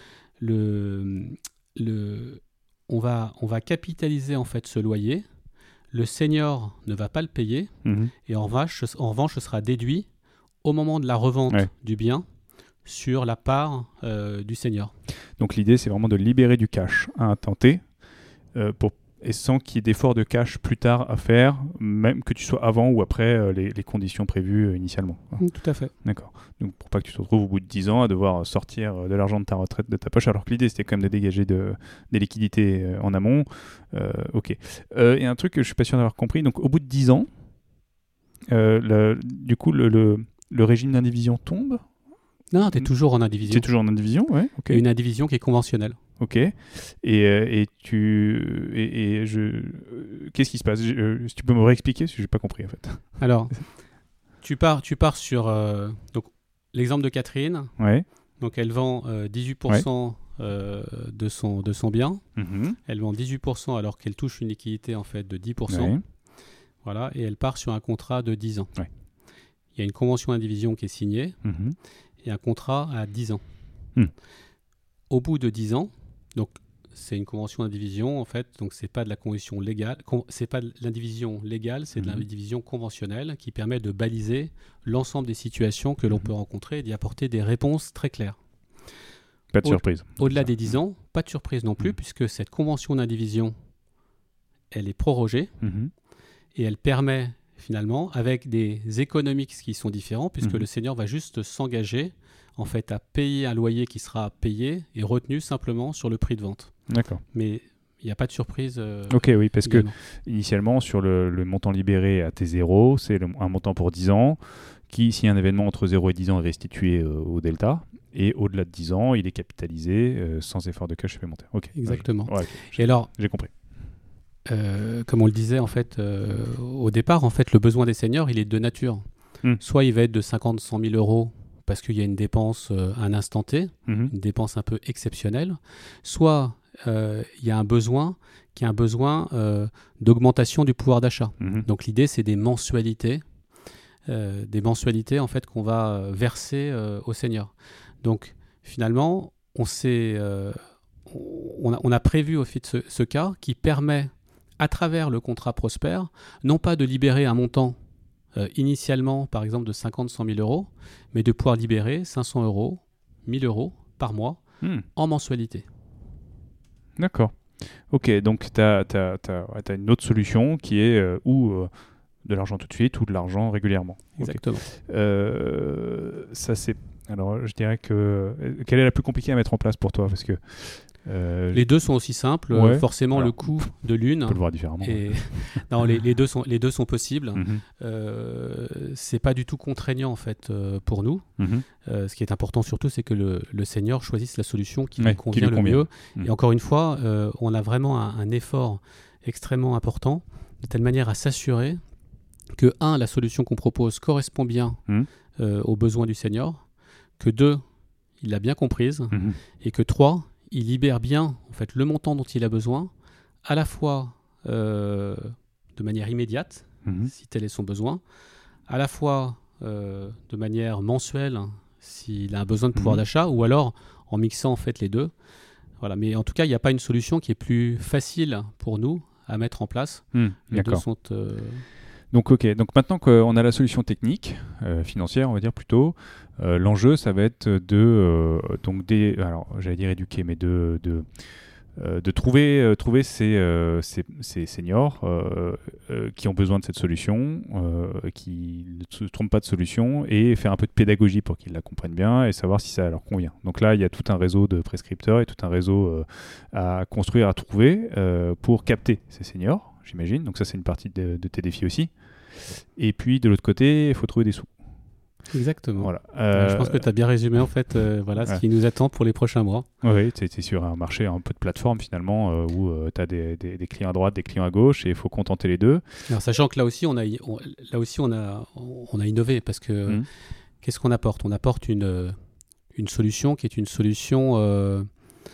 Speaker 2: le, le, on va, on va capitaliser en fait ce loyer. Le senior ne va pas le payer,
Speaker 1: Mhm.
Speaker 2: et en revanche, ce- en revanche, ce sera déduit au moment de la revente
Speaker 1: Ouais.
Speaker 2: du bien sur la part euh, du senior.
Speaker 1: Donc l'idée, c'est vraiment de libérer du cash à un temps T, euh, pour, et sans qu'il y ait d'efforts de cash plus tard à faire, même que tu sois avant ou après euh, les, les conditions prévues euh, initialement.
Speaker 2: Tout à fait.
Speaker 1: D'accord. Donc pour pas que tu te retrouves au bout de dix ans à devoir sortir euh, de l'argent de ta retraite de ta poche, alors que l'idée c'était quand même de dégager de, des liquidités euh, en amont. Euh, ok. Euh, et un truc que je suis pas sûr d'avoir compris, donc au bout de dix ans, euh, le- du coup le, le, le régime d'indivision tombe.
Speaker 2: Non, tu es toujours en indivision.
Speaker 1: Tu es toujours en indivision, ouais. Ok.
Speaker 2: Et une indivision qui est conventionnelle.
Speaker 1: Ok. Et, euh, et tu et, et je euh, qu'est-ce qui se passe? Je- euh, Si tu peux me réexpliquer, parce que j'ai pas compris en fait.
Speaker 2: Alors, tu pars, tu pars sur euh, donc l'exemple de Catherine.
Speaker 1: Ouais.
Speaker 2: Donc elle vend euh, dix-huit pour cent euh, de son de son bien.
Speaker 1: Mhm.
Speaker 2: Elle vend dix-huit pour cent alors qu'elle touche une liquidité en fait de dix pour cent.
Speaker 1: Ouais.
Speaker 2: Voilà, et elle part sur un contrat de dix ans.
Speaker 1: Ouais.
Speaker 2: Il y a une convention d'indivision qui est signée.
Speaker 1: Mhm.
Speaker 2: et un contrat à dix ans.
Speaker 1: Hmm.
Speaker 2: Au bout de dix ans, donc c'est une convention d'indivision en fait, donc c'est pas de la convention légale, con, c'est pas de l'indivision légale, c'est mmh. de l'indivision conventionnelle qui permet de baliser l'ensemble des situations que l'on mmh. peut rencontrer et d'y apporter des réponses très claires.
Speaker 1: Pas de
Speaker 2: Au,
Speaker 1: surprise.
Speaker 2: Au-delà des dix ans, pas de surprise non plus, mmh. puisque cette convention d'indivision, elle est prorogée mmh. et elle permet finalement, avec des économiques qui sont différents, puisque mmh. le senior va juste s'engager en fait à payer un loyer qui sera payé et retenu simplement sur le prix de vente.
Speaker 1: D'accord.
Speaker 2: Mais il n'y a pas de surprise. Euh,
Speaker 1: ok, oui, parce également. que initialement, sur le, le montant libéré à T zéro, c'est le, un montant pour dix ans qui, si un événement entre zéro et dix ans est restitué euh, au delta, et au-delà de dix ans, il est capitalisé euh, sans effort de cash supplémentaire. Ok.
Speaker 2: Exactement.
Speaker 1: Ouais, okay.
Speaker 2: Et alors,
Speaker 1: j'ai compris.
Speaker 2: Euh, comme on le disait en fait euh, au départ, en fait, le besoin des seniors, il est de nature. Mm. Soit il va être de cinquante à cent mille euros parce qu'il y a une dépense euh, à un instant T, mm-hmm. une dépense un peu exceptionnelle. Soit euh, il y a un besoin qui est un besoin euh, d'augmentation du pouvoir d'achat. Mm-hmm. Donc l'idée, c'est des mensualités, euh, des mensualités en fait qu'on va verser euh, aux seniors. Donc finalement, on s'est, euh, on, a, on a prévu au fait ce, ce cas qui permet à travers le contrat Prosper, non pas de libérer un montant euh, initialement, par exemple, de cinquante à cent mille euros, mais de pouvoir libérer cinq cents euros, mille euros par mois hmm. en mensualité.
Speaker 1: D'accord. Ok, donc tu as ouais, une autre solution qui est euh, ou euh, de l'argent tout de suite ou de l'argent régulièrement.
Speaker 2: Exactement.
Speaker 1: Okay. Euh, ça, c'est... Alors, je dirais que... Quelle est la plus compliquée à mettre en place pour toi ? Parce que
Speaker 2: Euh, les deux sont aussi simples. Ouais. Forcément, alors, le coût de l'une.
Speaker 1: On peut le voir différemment.
Speaker 2: Et... non, les, les, deux sont, les deux sont possibles. Mm-hmm. Euh, c'est pas du tout contraignant en fait euh, pour nous. Mm-hmm. Euh, ce qui est important surtout, c'est que le, le senior choisisse la solution qui ouais, lui convient qui lui le convient. mieux. Mm. Et encore une fois, euh, on a vraiment un, un effort extrêmement important de telle manière à s'assurer que un, la solution qu'on propose correspond bien mm. euh, aux besoins du senior, que deux, il l'a bien comprise, mm-hmm. et que trois, il libère bien en fait, le montant dont il a besoin, à la fois euh, de manière immédiate, mmh. si tel est son besoin, à la fois euh, de manière mensuelle, s'il a un besoin de pouvoir mmh. d'achat, ou alors en mixant en fait, les deux. Voilà. Mais en tout cas, il n'y a pas une solution qui est plus facile pour nous à mettre en place. Mmh. Les deux sont... Euh...
Speaker 1: Donc, ok. Donc, maintenant qu'on a la solution technique, euh, financière, on va dire plutôt, euh, l'enjeu, ça va être de, euh, donc des, alors, j'allais dire éduquer, mais de, de, euh, de trouver, euh, trouver ces, euh, ces, ces seniors euh, euh, qui ont besoin de cette solution, euh, qui ne se trompent pas de solution, et faire un peu de pédagogie pour qu'ils la comprennent bien et savoir si ça leur convient. Donc là, il y a tout un réseau de prescripteurs et tout un réseau euh, à construire, à trouver euh, pour capter ces seniors, j'imagine. Donc ça, c'est une partie de, de tes défis aussi. Et puis, de l'autre côté, il faut trouver des sous.
Speaker 2: Exactement.
Speaker 1: Voilà.
Speaker 2: Euh, je pense que tu as bien résumé en fait euh, voilà, ce ouais. qui nous attend pour les prochains mois.
Speaker 1: Oui, tu es sur un marché un peu de plateforme finalement euh, où euh, tu as des, des, des clients à droite, des clients à gauche et il faut contenter les deux.
Speaker 2: Alors, sachant que là aussi, on a, on, là aussi, on a, on a innové parce que mmh. qu'est-ce qu'on apporte ? On apporte une, une solution qui est une solution euh,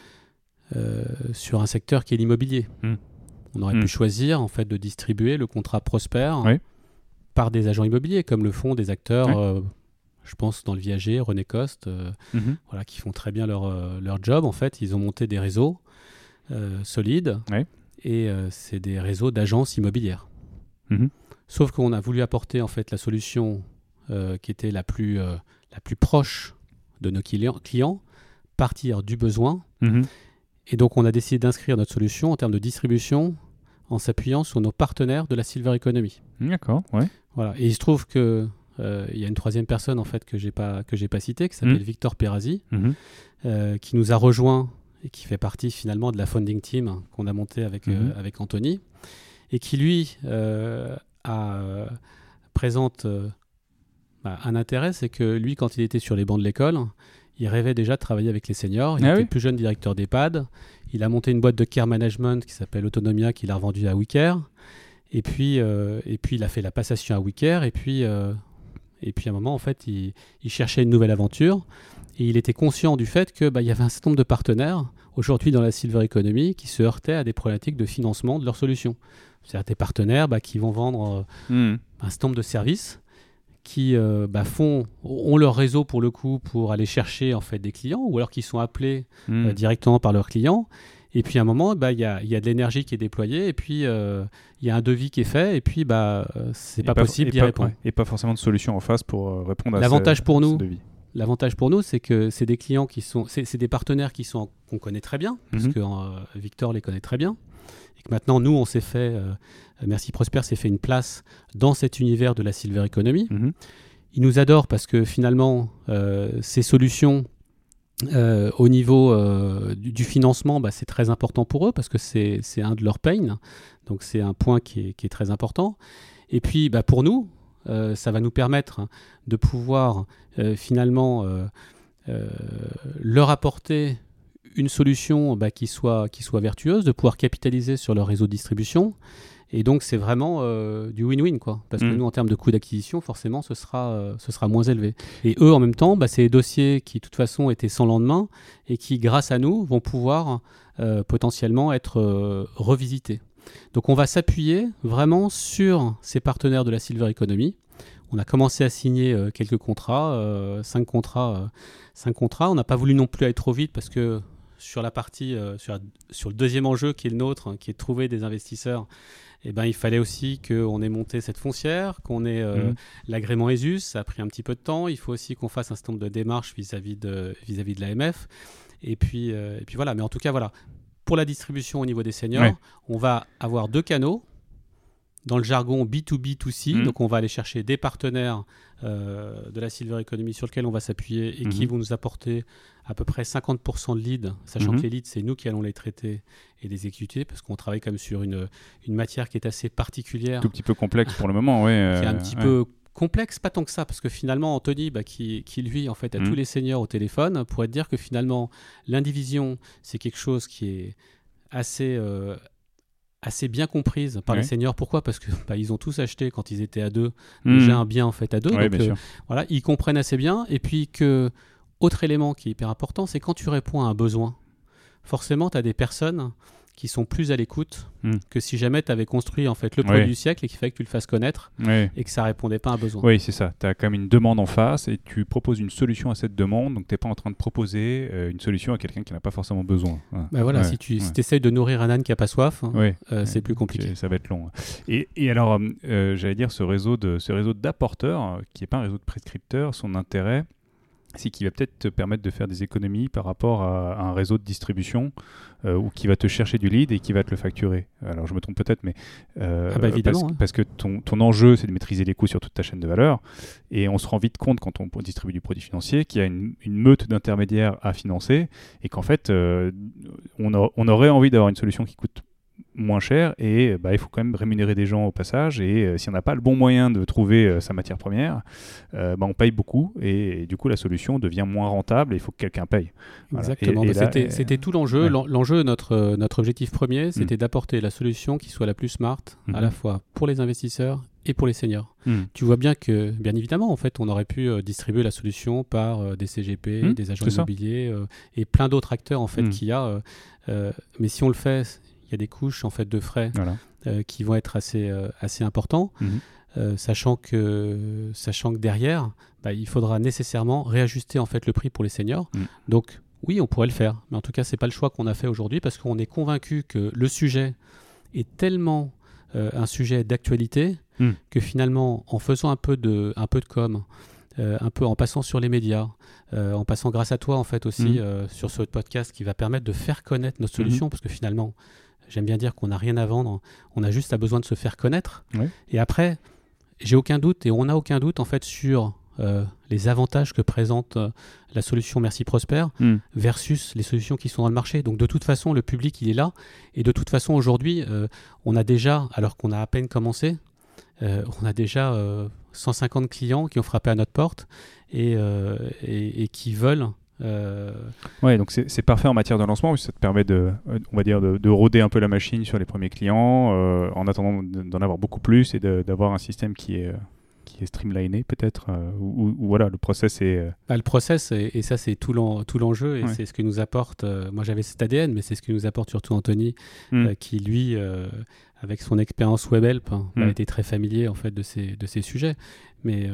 Speaker 2: euh, sur un secteur qui est l'immobilier. Mmh. On aurait mmh. pu choisir en fait, de distribuer le contrat Prosper oui. par des agents immobiliers comme le font des acteurs... Oui. Euh, je pense dans le viager, René Coste, euh, mm-hmm. voilà, qui font très bien leur, euh, leur job. En fait, ils ont monté des réseaux euh, solides ouais. et euh, c'est des réseaux d'agences immobilières. Mm-hmm. Sauf qu'on a voulu apporter en fait la solution euh, qui était la plus, euh, la plus proche de nos clients, clients partir du besoin. Mm-hmm. Et donc, on a décidé d'inscrire notre solution en termes de distribution en s'appuyant sur nos partenaires de la Silver Economy.
Speaker 1: D'accord, ouais.
Speaker 2: Voilà. Et il se trouve que il euh, y a une troisième personne en fait que j'ai pas que j'ai pas citée, qui s'appelle mmh. Victor Perazzi, mmh. euh, qui nous a rejoint et qui fait partie finalement de la founding team qu'on a montée avec mmh. euh, avec Anthony, et qui lui euh, a euh, présente euh, bah, un intérêt, c'est que lui, quand il était sur les bancs de l'école, il rêvait déjà de travailler avec les seniors. Il ah était oui. le plus jeune directeur d'EHPAD. Il a monté une boîte de care management qui s'appelle Autonomia, qu'il a revendue à WeCare. Et puis euh, et puis il a fait la passation à WeCare, et puis euh, Et puis à un moment, en fait, il, il cherchait une nouvelle aventure et il était conscient du fait qu'il bah, y avait un certain nombre de partenaires aujourd'hui dans la Silver Economy qui se heurtaient à des problématiques de financement de leurs solutions. C'est-à-dire des partenaires bah, qui vont vendre euh, mmh. un certain nombre de services qui euh, bah, font, ont leur réseau pour le coup pour aller chercher en fait des clients, ou alors qui sont appelés mmh. euh, directement par leurs clients. Et puis à un moment, bah, y a, y a de l'énergie qui est déployée, et puis il euh, y a un devis qui est fait, et puis bah, c'est pas, pas possible d'y répondre.
Speaker 1: Ouais, et pas forcément de solution en face pour euh, répondre à,
Speaker 2: L'avantage
Speaker 1: ce,
Speaker 2: pour
Speaker 1: à
Speaker 2: nous,
Speaker 1: ce devis.
Speaker 2: L'avantage pour nous, c'est que c'est des clients qui sont, c'est, c'est des partenaires qui sont, qu'on connaît très bien, parce mmh. que euh, Victor les connaît très bien. Et que maintenant, nous, on s'est fait, euh, Merci Prosper s'est fait une place dans cet univers de la Silver Economy. Mmh. Ils nous adorent parce que finalement, euh, ces solutions, euh, au niveau euh, du, du financement, bah, c'est très important pour eux parce que c'est, c'est un de leurs pains. Donc, c'est un point qui est, qui est très important. Et puis, bah, pour nous, euh, ça va nous permettre de pouvoir euh, finalement euh, euh, leur apporter une solution bah, qui soit, qui soit vertueuse, de pouvoir capitaliser sur leur réseau de distribution. Et donc, c'est vraiment euh, du win-win, quoi. Parce mmh. que nous, en termes de coût d'acquisition, forcément, ce sera, euh, ce sera moins élevé. Et eux, en même temps, bah, c'est des dossiers qui, de toute façon, étaient sans lendemain et qui, grâce à nous, vont pouvoir euh, potentiellement être euh, revisités. Donc, on va s'appuyer vraiment sur ces partenaires de la Silver Economy. On a commencé à signer euh, quelques contrats, euh, cinq contrats, euh, cinq contrats. On n'a pas voulu non plus aller trop vite parce que sur la partie, euh, sur, la, sur le deuxième enjeu qui est le nôtre, hein, qui est de trouver des investisseurs, eh ben, il fallait aussi qu'on ait monté cette foncière, qu'on ait euh, mmh. l'agrément E S U S. Ça a pris un petit peu de temps. Il faut aussi qu'on fasse un certain nombre de démarches vis-à-vis de, vis-à-vis de l'A M F. Et puis, euh, et puis voilà. Mais en tout cas, voilà. Pour la distribution au niveau des seniors, ouais. on va avoir deux canaux. Dans le jargon B deux B deux C, mmh. donc on va aller chercher des partenaires euh, de la Silver Economy sur lesquels on va s'appuyer et mmh. qui vont nous apporter à peu près cinquante pour cent de leads, sachant mmh. que les leads, c'est nous qui allons les traiter et les exécuter, parce qu'on travaille quand même sur une, une matière qui est assez particulière.
Speaker 1: Tout petit peu complexe pour le moment, oui.
Speaker 2: Euh, qui est un petit ouais. peu complexe, pas tant que ça, parce que finalement, Anthony, bah, qui, qui lui, en fait, a mmh. tous les seniors au téléphone, pourrait te dire que finalement, l'indivision, c'est quelque chose qui est assez... Euh, assez bien comprise par oui. les seniors. Pourquoi ? Parce que bah, ils ont tous acheté quand ils étaient à deux mmh. déjà un bien en fait à deux.
Speaker 1: Oui,
Speaker 2: donc euh, voilà, ils comprennent assez bien. Et puis que autre élément qui est hyper important, c'est quand tu réponds à un besoin, forcément tu as des personnes qui sont plus à l'écoute mmh. que si jamais tu avais construit en fait le produit oui. du siècle et qu'il fallait que tu le fasses connaître oui. et que ça répondait pas à un besoin.
Speaker 1: Oui, c'est ça. Tu as quand même une demande en face et tu proposes une solution à cette demande, donc tu n'es pas en train de proposer euh, une solution à quelqu'un qui n'a pas forcément besoin. Ouais.
Speaker 2: Bah voilà,
Speaker 1: ouais.
Speaker 2: si tu
Speaker 1: ouais.
Speaker 2: si essayes de nourrir un âne qui n'a pas soif, hein,
Speaker 1: oui.
Speaker 2: euh, c'est plus compliqué.
Speaker 1: Ça va être long. Et, et alors, euh, j'allais dire, ce réseau, de, ce réseau d'apporteurs, euh, qui n'est pas un réseau de prescripteurs, son intérêt, c'est qu'il va peut-être te permettre de faire des économies par rapport à, à un réseau de distribution euh, ou qui va te chercher du lead et qui va te le facturer. Alors je me trompe peut-être, mais
Speaker 2: euh, ah bah évidemment,
Speaker 1: parce,
Speaker 2: hein.
Speaker 1: parce que ton, ton enjeu, c'est de maîtriser les coûts sur toute ta chaîne de valeur. Et on se rend vite compte quand on distribue du produit financier qu'il y a une, une meute d'intermédiaires à financer et qu'en fait, euh, on, a, on aurait envie d'avoir une solution qui coûte moins cher et bah, il faut quand même rémunérer des gens au passage et euh, si on n'a pas le bon moyen de trouver euh, sa matière première, euh, bah, on paye beaucoup et, et du coup la solution devient moins rentable et il faut que quelqu'un paye.
Speaker 2: Exactement, voilà. et, et là, c'était, et... c'était tout l'enjeu. Ouais. L'enjeu, notre, notre objectif premier, c'était mmh. d'apporter la solution qui soit la plus smart mmh. à la fois pour les investisseurs et pour les seniors. Mmh. Tu vois bien que, bien évidemment, en fait, on aurait pu euh, distribuer la solution par euh, des C G P, mmh. des agents immobiliers euh, et plein d'autres acteurs en fait mmh. qu'il y a. Euh, euh, mais si on le fait, il y a des couches en fait de frais voilà. euh, qui vont être assez euh, assez importants, mmh. euh, sachant que sachant que derrière, bah, il faudra nécessairement réajuster en fait le prix pour les seniors. Mmh. Donc oui, on pourrait le faire, mais en tout cas, c'est pas le choix qu'on a fait aujourd'hui parce qu'on est convaincu que le sujet est tellement euh, un sujet d'actualité mmh. que finalement, en faisant un peu de un peu de com, euh, un peu en passant sur les médias. Euh, en passant grâce à toi en fait aussi mmh. euh, sur ce podcast qui va permettre de faire connaître notre solution mmh. parce que finalement j'aime bien dire qu'on n'a rien à vendre, on a juste à besoin de se faire connaître oui. et après j'ai aucun doute et on n'a aucun doute en fait sur euh, les avantages que présente euh, la solution Merci Prosper mmh. versus les solutions qui sont dans le marché. Donc de toute façon le public il est là et de toute façon aujourd'hui euh, on a déjà, alors qu'on a à peine commencé, euh, on a déjà euh, cent cinquante clients qui ont frappé à notre porte et, euh, et, et qui veulent. Euh...
Speaker 1: Ouais, donc c'est, c'est parfait en matière de lancement, ça te permet de, on va dire, de, de rôder un peu la machine sur les premiers clients, euh, en attendant d'en avoir beaucoup plus et de, d'avoir un système qui est, qui est streamliné peut-être, euh, ou, ou voilà, le process est... Euh...
Speaker 2: Bah, le process, et, et ça c'est tout, l'en, tout l'enjeu, et ouais. c'est ce que nous apporte, euh, moi j'avais cet A D N, mais c'est ce que nous apporte surtout Anthony, mm. euh, qui lui, euh, avec son expérience WebHelp, hein, mm. a été très familier en fait de ces, de ces sujets. Mais euh,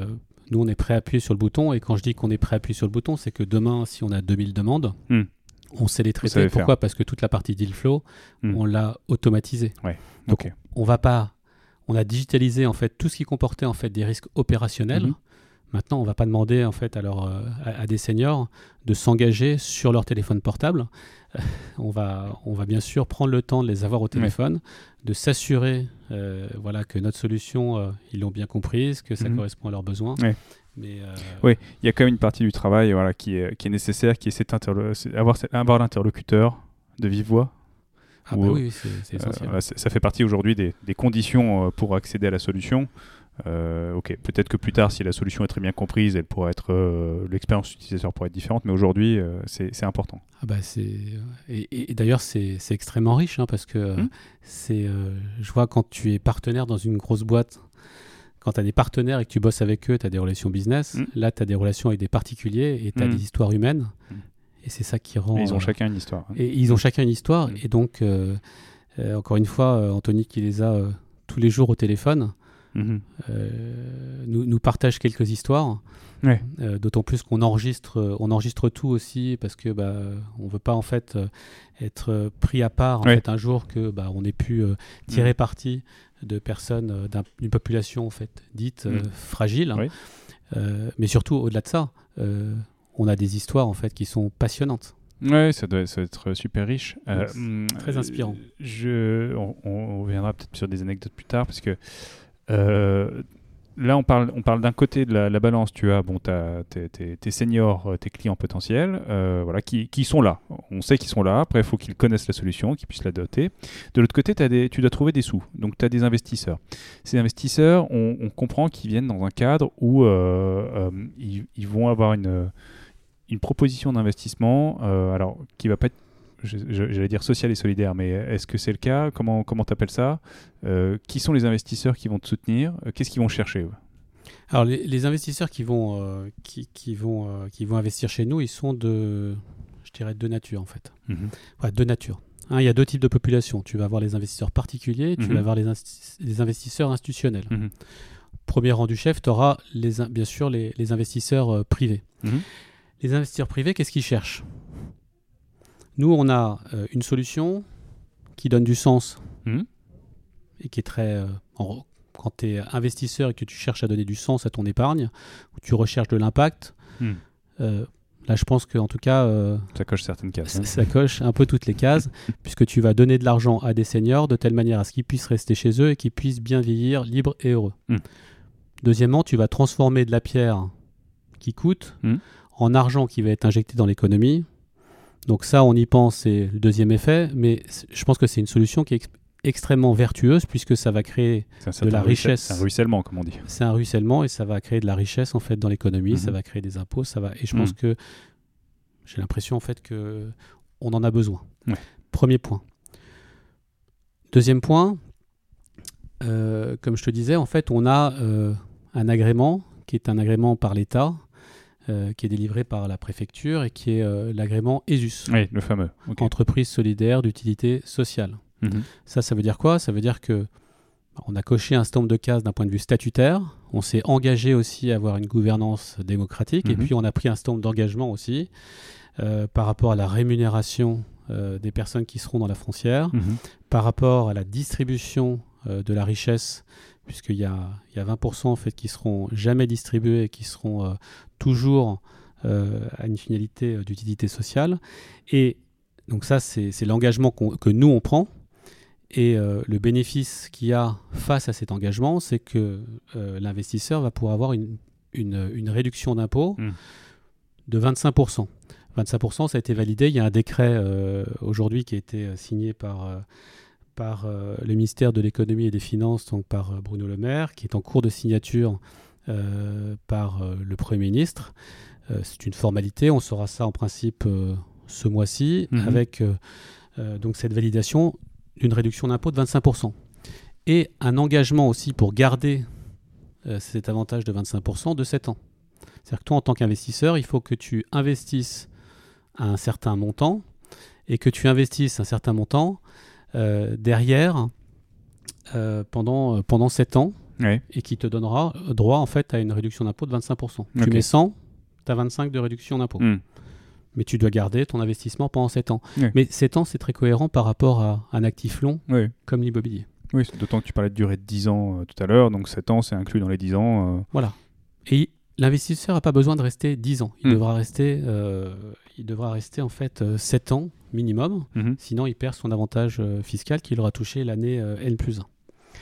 Speaker 2: nous, on est prêt à appuyer sur le bouton. Et quand je dis qu'on est prêt à appuyer sur le bouton, c'est que demain, si on a deux mille demandes, mmh. on sait les traiter. Pourquoi ? Parce que toute la partie deal flow, mmh. on l'a automatisée.
Speaker 1: Ouais.
Speaker 2: Donc,
Speaker 1: okay.
Speaker 2: on va pas... On a digitalisé en fait tout ce qui comportait en fait des risques opérationnels. Mmh. Maintenant, on va pas demander en fait à, leur, à, à des seniors de s'engager sur leur téléphone portable. Euh, on va, on va bien sûr prendre le temps de les avoir au téléphone, ouais. de s'assurer, euh, voilà, que notre solution, euh, ils l'ont bien comprise, que ça mmh. correspond à leurs besoins.
Speaker 1: Ouais.
Speaker 2: Mais euh...
Speaker 1: oui, il y a quand même une partie du travail, voilà, qui est, qui est nécessaire, qui est cette interlo- c'est avoir, avoir l'interlocuteur de vive voix.
Speaker 2: Ah bah oui, c'est, c'est essentiel.
Speaker 1: Euh, ça fait partie aujourd'hui des, des conditions pour accéder à la solution. Euh, ok, peut-être que plus tard, si la solution est très bien comprise, elle pourra être, euh, l'expérience utilisateur pourrait être différente, mais aujourd'hui, euh, c'est, c'est important.
Speaker 2: Ah bah c'est et, et d'ailleurs c'est, c'est extrêmement riche hein, parce que mmh. c'est, euh, je vois quand tu es partenaire dans une grosse boîte, quand tu as des partenaires et que tu bosses avec eux, tu as des relations business. Mmh. Là, tu as des relations avec des particuliers et tu as mmh. des histoires humaines. Mmh. Et c'est ça qui rend...
Speaker 1: Et ils ont
Speaker 2: euh,
Speaker 1: chacun une histoire. Hein.
Speaker 2: Et ils ont chacun une histoire. Mmh. Et donc, euh, euh, encore une fois, euh, Anthony qui les a euh, tous les jours au téléphone, mmh. euh, nous, nous partage quelques histoires.
Speaker 1: Ouais.
Speaker 2: Euh, d'autant plus qu'on enregistre, euh, on enregistre tout aussi parce que bah, on ne veut pas en fait euh, être pris à part en
Speaker 1: ouais.
Speaker 2: fait, un jour que bah, on ait pu euh, tirer mmh. parti de personnes, euh, d'un, d'une population en fait, dite euh, mmh. fragile.
Speaker 1: Oui.
Speaker 2: Euh, mais surtout, au-delà de ça, euh, on a des histoires en fait qui sont passionnantes.
Speaker 1: Ouais, ça doit, ça doit être super riche. Euh,
Speaker 2: très inspirant.
Speaker 1: Je, on, on reviendra peut-être sur des anecdotes plus tard parce que euh, là, on parle, on parle d'un côté de la, la balance. Tu as bon, t'as, t'es, t'es, tes seniors, tes clients potentiels, euh, voilà, qui, qui sont là. On sait qu'ils sont là. Après, il faut qu'ils connaissent la solution, qu'ils puissent la doter. De l'autre côté, t'as des, tu dois trouver des sous. Donc, tu as des investisseurs. Ces investisseurs, on, on comprend qu'ils viennent dans un cadre où euh, euh, ils, ils vont avoir une, une proposition d'investissement, euh, alors qui va pas être, je, je, j'allais dire social et solidaire, mais est-ce que c'est le cas ? Comment comment t'appelles ça ? euh, Qui sont les investisseurs qui vont te soutenir ? Qu'est-ce qu'ils vont chercher eux ?
Speaker 2: Alors les, les investisseurs qui vont euh, qui, qui vont euh, qui vont investir chez nous, ils sont de, je dirais, deux natures en fait. Mm-hmm. Ouais, deux natures. Hein, il y a deux types de populations. Tu vas avoir les investisseurs particuliers, tu mm-hmm. vas avoir les, insti- les investisseurs institutionnels. Mm-hmm. Premier rang du chef, tu auras les, bien sûr les, les investisseurs euh, privés. Mm-hmm. Les investisseurs privés, qu'est-ce qu'ils cherchent ? Nous, on a euh, une solution qui donne du sens mmh. et qui est très... Euh, en, quand tu es investisseur et que tu cherches à donner du sens à ton épargne, ou tu recherches de l'impact, mmh. euh, là, je pense qu'en tout cas... Euh,
Speaker 1: ça coche certaines cases.
Speaker 2: Hein. Ça coche un peu toutes les cases, puisque tu vas donner de l'argent à des seniors de telle manière à ce qu'ils puissent rester chez eux et qu'ils puissent bien vieillir libres et heureux. Mmh. Deuxièmement, tu vas transformer de la pierre qui coûte mmh. en argent qui va être injecté dans l'économie. Donc ça, on y pense, c'est le deuxième effet, mais je pense que c'est une solution qui est ex- extrêmement vertueuse puisque ça va créer de la richesse.
Speaker 1: C'est un ruissellement, comme on dit.
Speaker 2: C'est un ruissellement et ça va créer de la richesse en fait dans l'économie, mm-hmm. ça va créer des impôts, ça va. Et je pense mm. que j'ai l'impression en fait que on en a besoin. Ouais. Premier point. Deuxième point, euh, comme je te disais, en fait, on a euh, un agrément qui est un agrément par l'État. Euh, qui est délivré par la préfecture et qui est euh, l'agrément E S U S.
Speaker 1: Oui, le fameux. Okay.
Speaker 2: Entreprise solidaire d'utilité sociale. Mm-hmm. Ça, ça veut dire quoi ? Ça veut dire que on a coché un certain nombre de cases d'un point de vue statutaire, on s'est engagé aussi à avoir une gouvernance démocratique, mm-hmm. et puis on a pris un certain nombre d'engagements aussi euh, par rapport à la rémunération euh, des personnes qui seront dans la foncière, mm-hmm. par rapport à la distribution euh, de la richesse, puisqu'il y a, il y a vingt pour cent en fait, qui seront jamais distribués et qui seront euh, toujours euh, à une finalité euh, d'utilité sociale. Et donc ça, c'est, c'est l'engagement qu'on, que nous, on prend. Et euh, le bénéfice qu'il y a face à cet engagement, c'est que euh, l'investisseur va pouvoir avoir une, une, une réduction d'impôt mmh. de vingt-cinq pour cent. vingt-cinq pour cent, ça a été validé. Il y a un décret euh, aujourd'hui qui a été signé par... Euh, par euh, le ministère de l'économie et des finances, donc par euh, Bruno Le Maire, qui est en cours de signature euh, par euh, le Premier ministre. Euh, c'est une formalité, on saura ça en principe euh, ce mois-ci, mmh. avec euh, euh, donc cette validation d'une réduction d'impôt de vingt-cinq pour cent. Et un engagement aussi pour garder euh, cet avantage de vingt-cinq pour cent de sept ans. C'est-à-dire que toi, en tant qu'investisseur, il faut que tu investisses à un certain montant et que tu investisses un certain montant Euh, derrière euh, pendant, euh, pendant sept ans
Speaker 1: ouais.
Speaker 2: et qui te donnera droit en fait à une réduction d'impôt de vingt-cinq pour cent.
Speaker 1: Okay.
Speaker 2: Tu mets cent, tu as vingt-cinq de réduction d'impôt.
Speaker 1: Mm.
Speaker 2: Mais tu dois garder ton investissement pendant sept ans.
Speaker 1: Ouais.
Speaker 2: Mais sept ans, c'est très cohérent par rapport à un actif long
Speaker 1: Ouais.
Speaker 2: comme l'immobilier.
Speaker 1: Oui, d'autant que tu parlais de durée de dix ans euh, tout à l'heure, donc sept ans, c'est inclus dans les dix ans. Euh...
Speaker 2: Voilà. Et l'investisseur n'a pas besoin de rester dix ans. Il,
Speaker 1: Mm.
Speaker 2: devra, rester, euh, il devra rester en fait euh, sept ans minimum.
Speaker 1: Mm-hmm.
Speaker 2: Sinon, il perd son avantage euh, fiscal qu'il aura touché l'année euh, N plus un.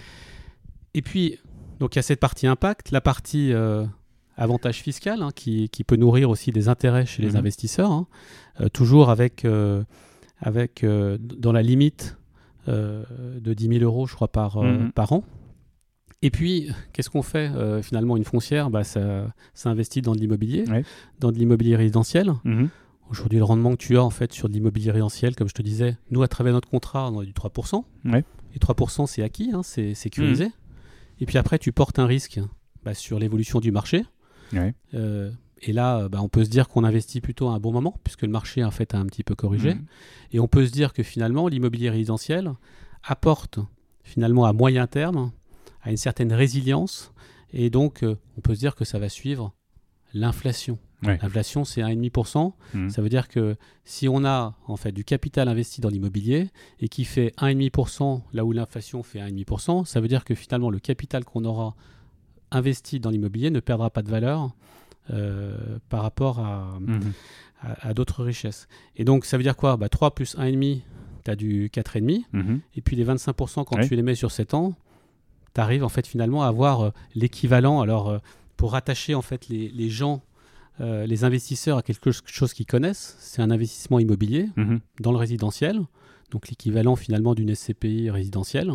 Speaker 2: Et puis, donc il y a cette partie impact, la partie euh, avantage fiscal hein, qui, qui peut nourrir aussi des intérêts chez les
Speaker 1: Mm-hmm.
Speaker 2: investisseurs, hein, euh, toujours avec, euh, avec euh, dans la limite euh, de dix mille euros, je crois, par, euh,
Speaker 1: Mm-hmm.
Speaker 2: par an. Et puis, qu'est-ce qu'on fait euh, finalement une foncière bah, ça, ça investit dans de l'immobilier,
Speaker 1: Ouais.
Speaker 2: dans de l'immobilier résidentiel.
Speaker 1: Mm-hmm.
Speaker 2: Aujourd'hui, le rendement que tu as en fait sur de l'immobilier résidentiel, comme je te disais, nous, à travers notre contrat, on a du trois pour cent.
Speaker 1: Ouais.
Speaker 2: Et trois pour cent, c'est acquis, hein, c'est sécurisé. Mmh. Et puis après, tu portes un risque bah, sur l'évolution du marché.
Speaker 1: Ouais.
Speaker 2: Euh, et là, bah, on peut se dire qu'on investit plutôt à un bon moment, puisque le marché en fait, a un petit peu corrigé. Mmh. Et on peut se dire que finalement, l'immobilier résidentiel apporte finalement à moyen terme à une certaine résilience. Et donc, euh, on peut se dire que ça va suivre l'inflation.
Speaker 1: Ouais.
Speaker 2: L'inflation, c'est un virgule cinq pour cent. Mmh. Ça veut dire que si on a en fait du capital investi dans l'immobilier et qui fait un virgule cinq pour cent là où l'inflation fait un virgule cinq pour cent, ça veut dire que finalement le capital qu'on aura investi dans l'immobilier ne perdra pas de valeur euh, par rapport à, mmh. à, à d'autres richesses. Et donc ça veut dire quoi bah, trois plus un virgule cinq, tu as du quatre virgule cinq. Mmh. Et puis les vingt-cinq pour cent quand ouais. tu les mets sur sept ans, tu arrives en fait finalement à avoir euh, l'équivalent. Alors euh, pour rattacher en fait les, les gens Euh, les investisseurs à quelque chose qu'ils connaissent, c'est un investissement immobilier mmh. dans le résidentiel, donc l'équivalent finalement d'une S C P I résidentielle,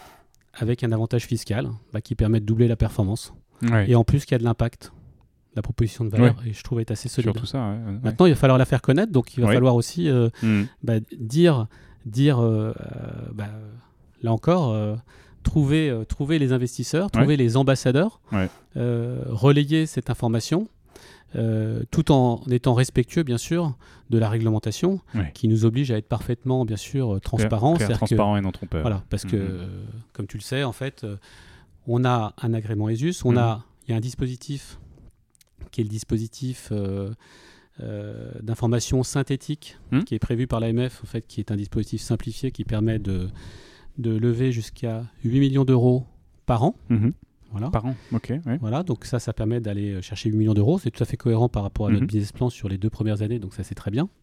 Speaker 2: avec un avantage fiscal bah, qui permet de doubler la performance. Ouais. Et en plus, qu'il y a de l'impact. La proposition de valeur, ouais. et je trouve, est assez solide.
Speaker 1: Surtout ça, ouais, ouais.
Speaker 2: Maintenant, il va falloir la faire connaître, donc il va ouais. falloir aussi euh, mmh. bah, dire, dire euh, bah, là encore, euh, trouver, euh, trouver les investisseurs, trouver ouais. les ambassadeurs, ouais. euh, relayer cette information. Euh, tout en étant respectueux, bien sûr, de la réglementation ouais. qui nous oblige à être parfaitement, bien sûr, transparent.
Speaker 1: Claire, claire, transparent que, et non trompeur.
Speaker 2: Voilà, parce mmh. que, euh, comme tu le sais, en fait, euh, on a un agrément E S U S, on mmh. a, il y a un dispositif qui est le dispositif euh, euh, d'information synthétique mmh. qui est prévu par l'A M F, en fait, qui est un dispositif simplifié qui permet de, de lever jusqu'à huit millions d'euros par an.
Speaker 1: Mmh. Voilà. Par an, ok. Ouais.
Speaker 2: Voilà, donc ça, ça permet d'aller chercher huit millions d'euros. C'est tout à fait cohérent par rapport à notre mm-hmm. business plan sur les deux premières années, donc ça, c'est très bien.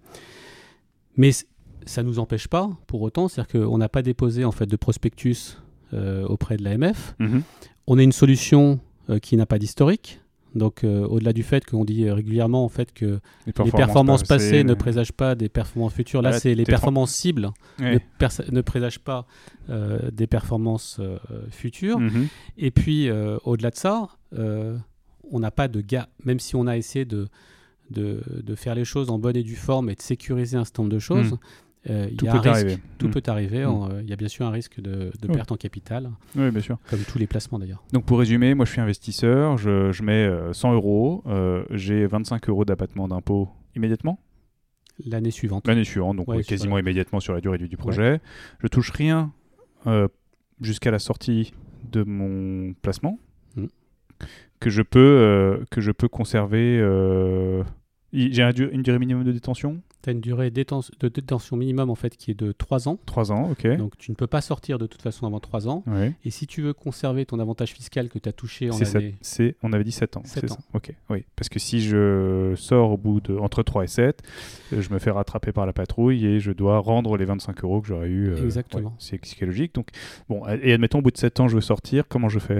Speaker 2: Mais ça ne nous empêche pas, pour autant, c'est-à-dire qu'on n'a pas déposé en fait, de prospectus euh, auprès de l'A M F. Mm-hmm. On a une solution euh, qui n'a pas d'historique. Donc, euh, au-delà du fait qu'on dit régulièrement en fait, que les performances, les performances passées, passées mais... ne présagent pas des performances futures, là, là c'est les performances tra... cibles oui. ne, persa- ne présagent pas euh, des performances euh, futures. Mm-hmm. Et puis, euh, au-delà de ça, euh, on n'a pas de gars, même si on a essayé de, de, de faire les choses en bonne et due forme et de sécuriser un certain nombre de choses, mm. Euh,
Speaker 1: tout,
Speaker 2: y a
Speaker 1: peut
Speaker 2: risque,
Speaker 1: arriver.
Speaker 2: tout
Speaker 1: mmh.
Speaker 2: peut arriver. Il mmh. euh, y a bien sûr un risque de, de perte oui. en capital.
Speaker 1: Oui, bien sûr.
Speaker 2: Comme tous les placements d'ailleurs.
Speaker 1: Donc pour résumer, moi je suis investisseur, je, je mets euh, cent euros, euh, j'ai vingt-cinq euros d'abattement d'impôt immédiatement.
Speaker 2: L'année suivante.
Speaker 1: L'année suivante, donc ouais, ouais, quasiment voilà. immédiatement sur la durée du, du projet. Ouais. Je touche rien euh, jusqu'à la sortie de mon placement mmh. que, je peux, euh, que je peux conserver. Euh, j'ai un, une durée minimum de détention.
Speaker 2: Tu as une durée déten- de détention minimum en fait, qui est de trois ans.
Speaker 1: trois ans, ok.
Speaker 2: Donc tu ne peux pas sortir de toute façon avant trois ans.
Speaker 1: Oui.
Speaker 2: Et si tu veux conserver ton avantage fiscal que tu as touché en
Speaker 1: c'est
Speaker 2: année...
Speaker 1: sept, c'est, on avait dit sept ans.
Speaker 2: sept
Speaker 1: c'est
Speaker 2: ans.
Speaker 1: Ça. Ok, oui. Parce que si je sors au bout de entre trois et sept, je me fais rattraper par la patrouille et je dois rendre les vingt-cinq euros que j'aurais eu. Euh,
Speaker 2: Exactement.
Speaker 1: Ouais, c'est, c'est logique. Donc, bon, et admettons, au bout de sept ans, je veux sortir, comment je fais ?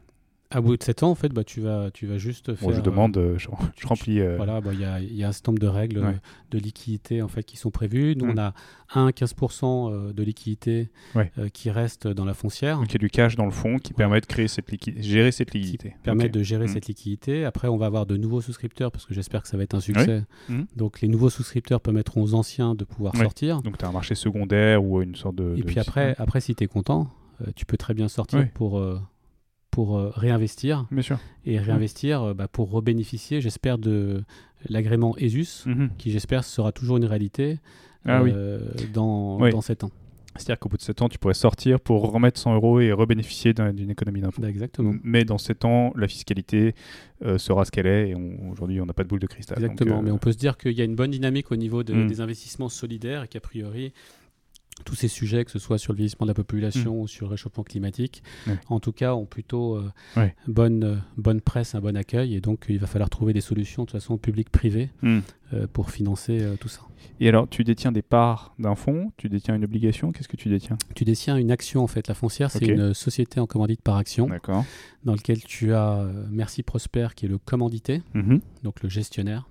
Speaker 2: À bout de sept ans, en fait, bah, tu, vas, tu vas juste faire...
Speaker 1: Bon, je demande, euh, je, je remplis... Euh...
Speaker 2: Voilà, il bah, y, a, y a un certain nombre de règles ouais. de liquidité en fait, qui sont prévues. Nous, mmh. on a un à quinze pour cent de liquidité ouais. euh, qui reste dans la foncière.
Speaker 1: Donc, il y a du cash dans le fond qui ouais. permet de créer cette liqui... gérer cette liquidité.
Speaker 2: Qui permet
Speaker 1: okay.
Speaker 2: de gérer mmh. cette liquidité. Après, on va avoir de nouveaux souscripteurs parce que j'espère que ça va être un succès. Ouais. Mmh. Donc, les nouveaux souscripteurs permettront aux anciens de pouvoir ouais. sortir.
Speaker 1: Donc, tu as un marché secondaire ou une sorte de...
Speaker 2: Et
Speaker 1: de
Speaker 2: puis après, après, si tu es content, euh, tu peux très bien sortir ouais. pour... Euh, pour euh, réinvestir
Speaker 1: Bien sûr.
Speaker 2: et réinvestir mmh. euh, bah, pour rebénéficier, j'espère, de l'agrément E S U S, mmh. qui, j'espère, sera toujours une réalité
Speaker 1: ah,
Speaker 2: euh,
Speaker 1: oui.
Speaker 2: dans,
Speaker 1: oui.
Speaker 2: dans sept ans.
Speaker 1: C'est-à-dire qu'au bout de sept ans, tu pourrais sortir pour remettre cent euros et rebénéficier d'un, d'une économie d'impôt.
Speaker 2: Bah, exactement.
Speaker 1: Mais dans sept ans, la fiscalité euh, sera ce qu'elle est et on, aujourd'hui, on n'a pas de boule de cristal.
Speaker 2: Exactement,
Speaker 1: donc, euh...
Speaker 2: mais on peut se dire qu'il y a une bonne dynamique au niveau de,
Speaker 1: mmh.
Speaker 2: des investissements solidaires et qu'a priori, tous ces sujets, que ce soit sur le vieillissement de la population mmh. ou sur le réchauffement climatique, ouais. en tout cas, ont plutôt euh, ouais. bonne, euh, bonne presse, un bon accueil. Et donc, il va falloir trouver des solutions, de toute façon, publiques-privées, mmh. euh, pour financer euh, tout ça.
Speaker 1: Et alors, tu détiens des parts d'un fonds, tu détiens une obligation, qu'est-ce que tu détiens ?
Speaker 2: Tu détiens une action, en fait. La foncière, c'est okay. une société en commandite par action,
Speaker 1: D'accord.
Speaker 2: dans laquelle tu as euh, Merci Prosper, qui est le commandité, mmh. donc le gestionnaire.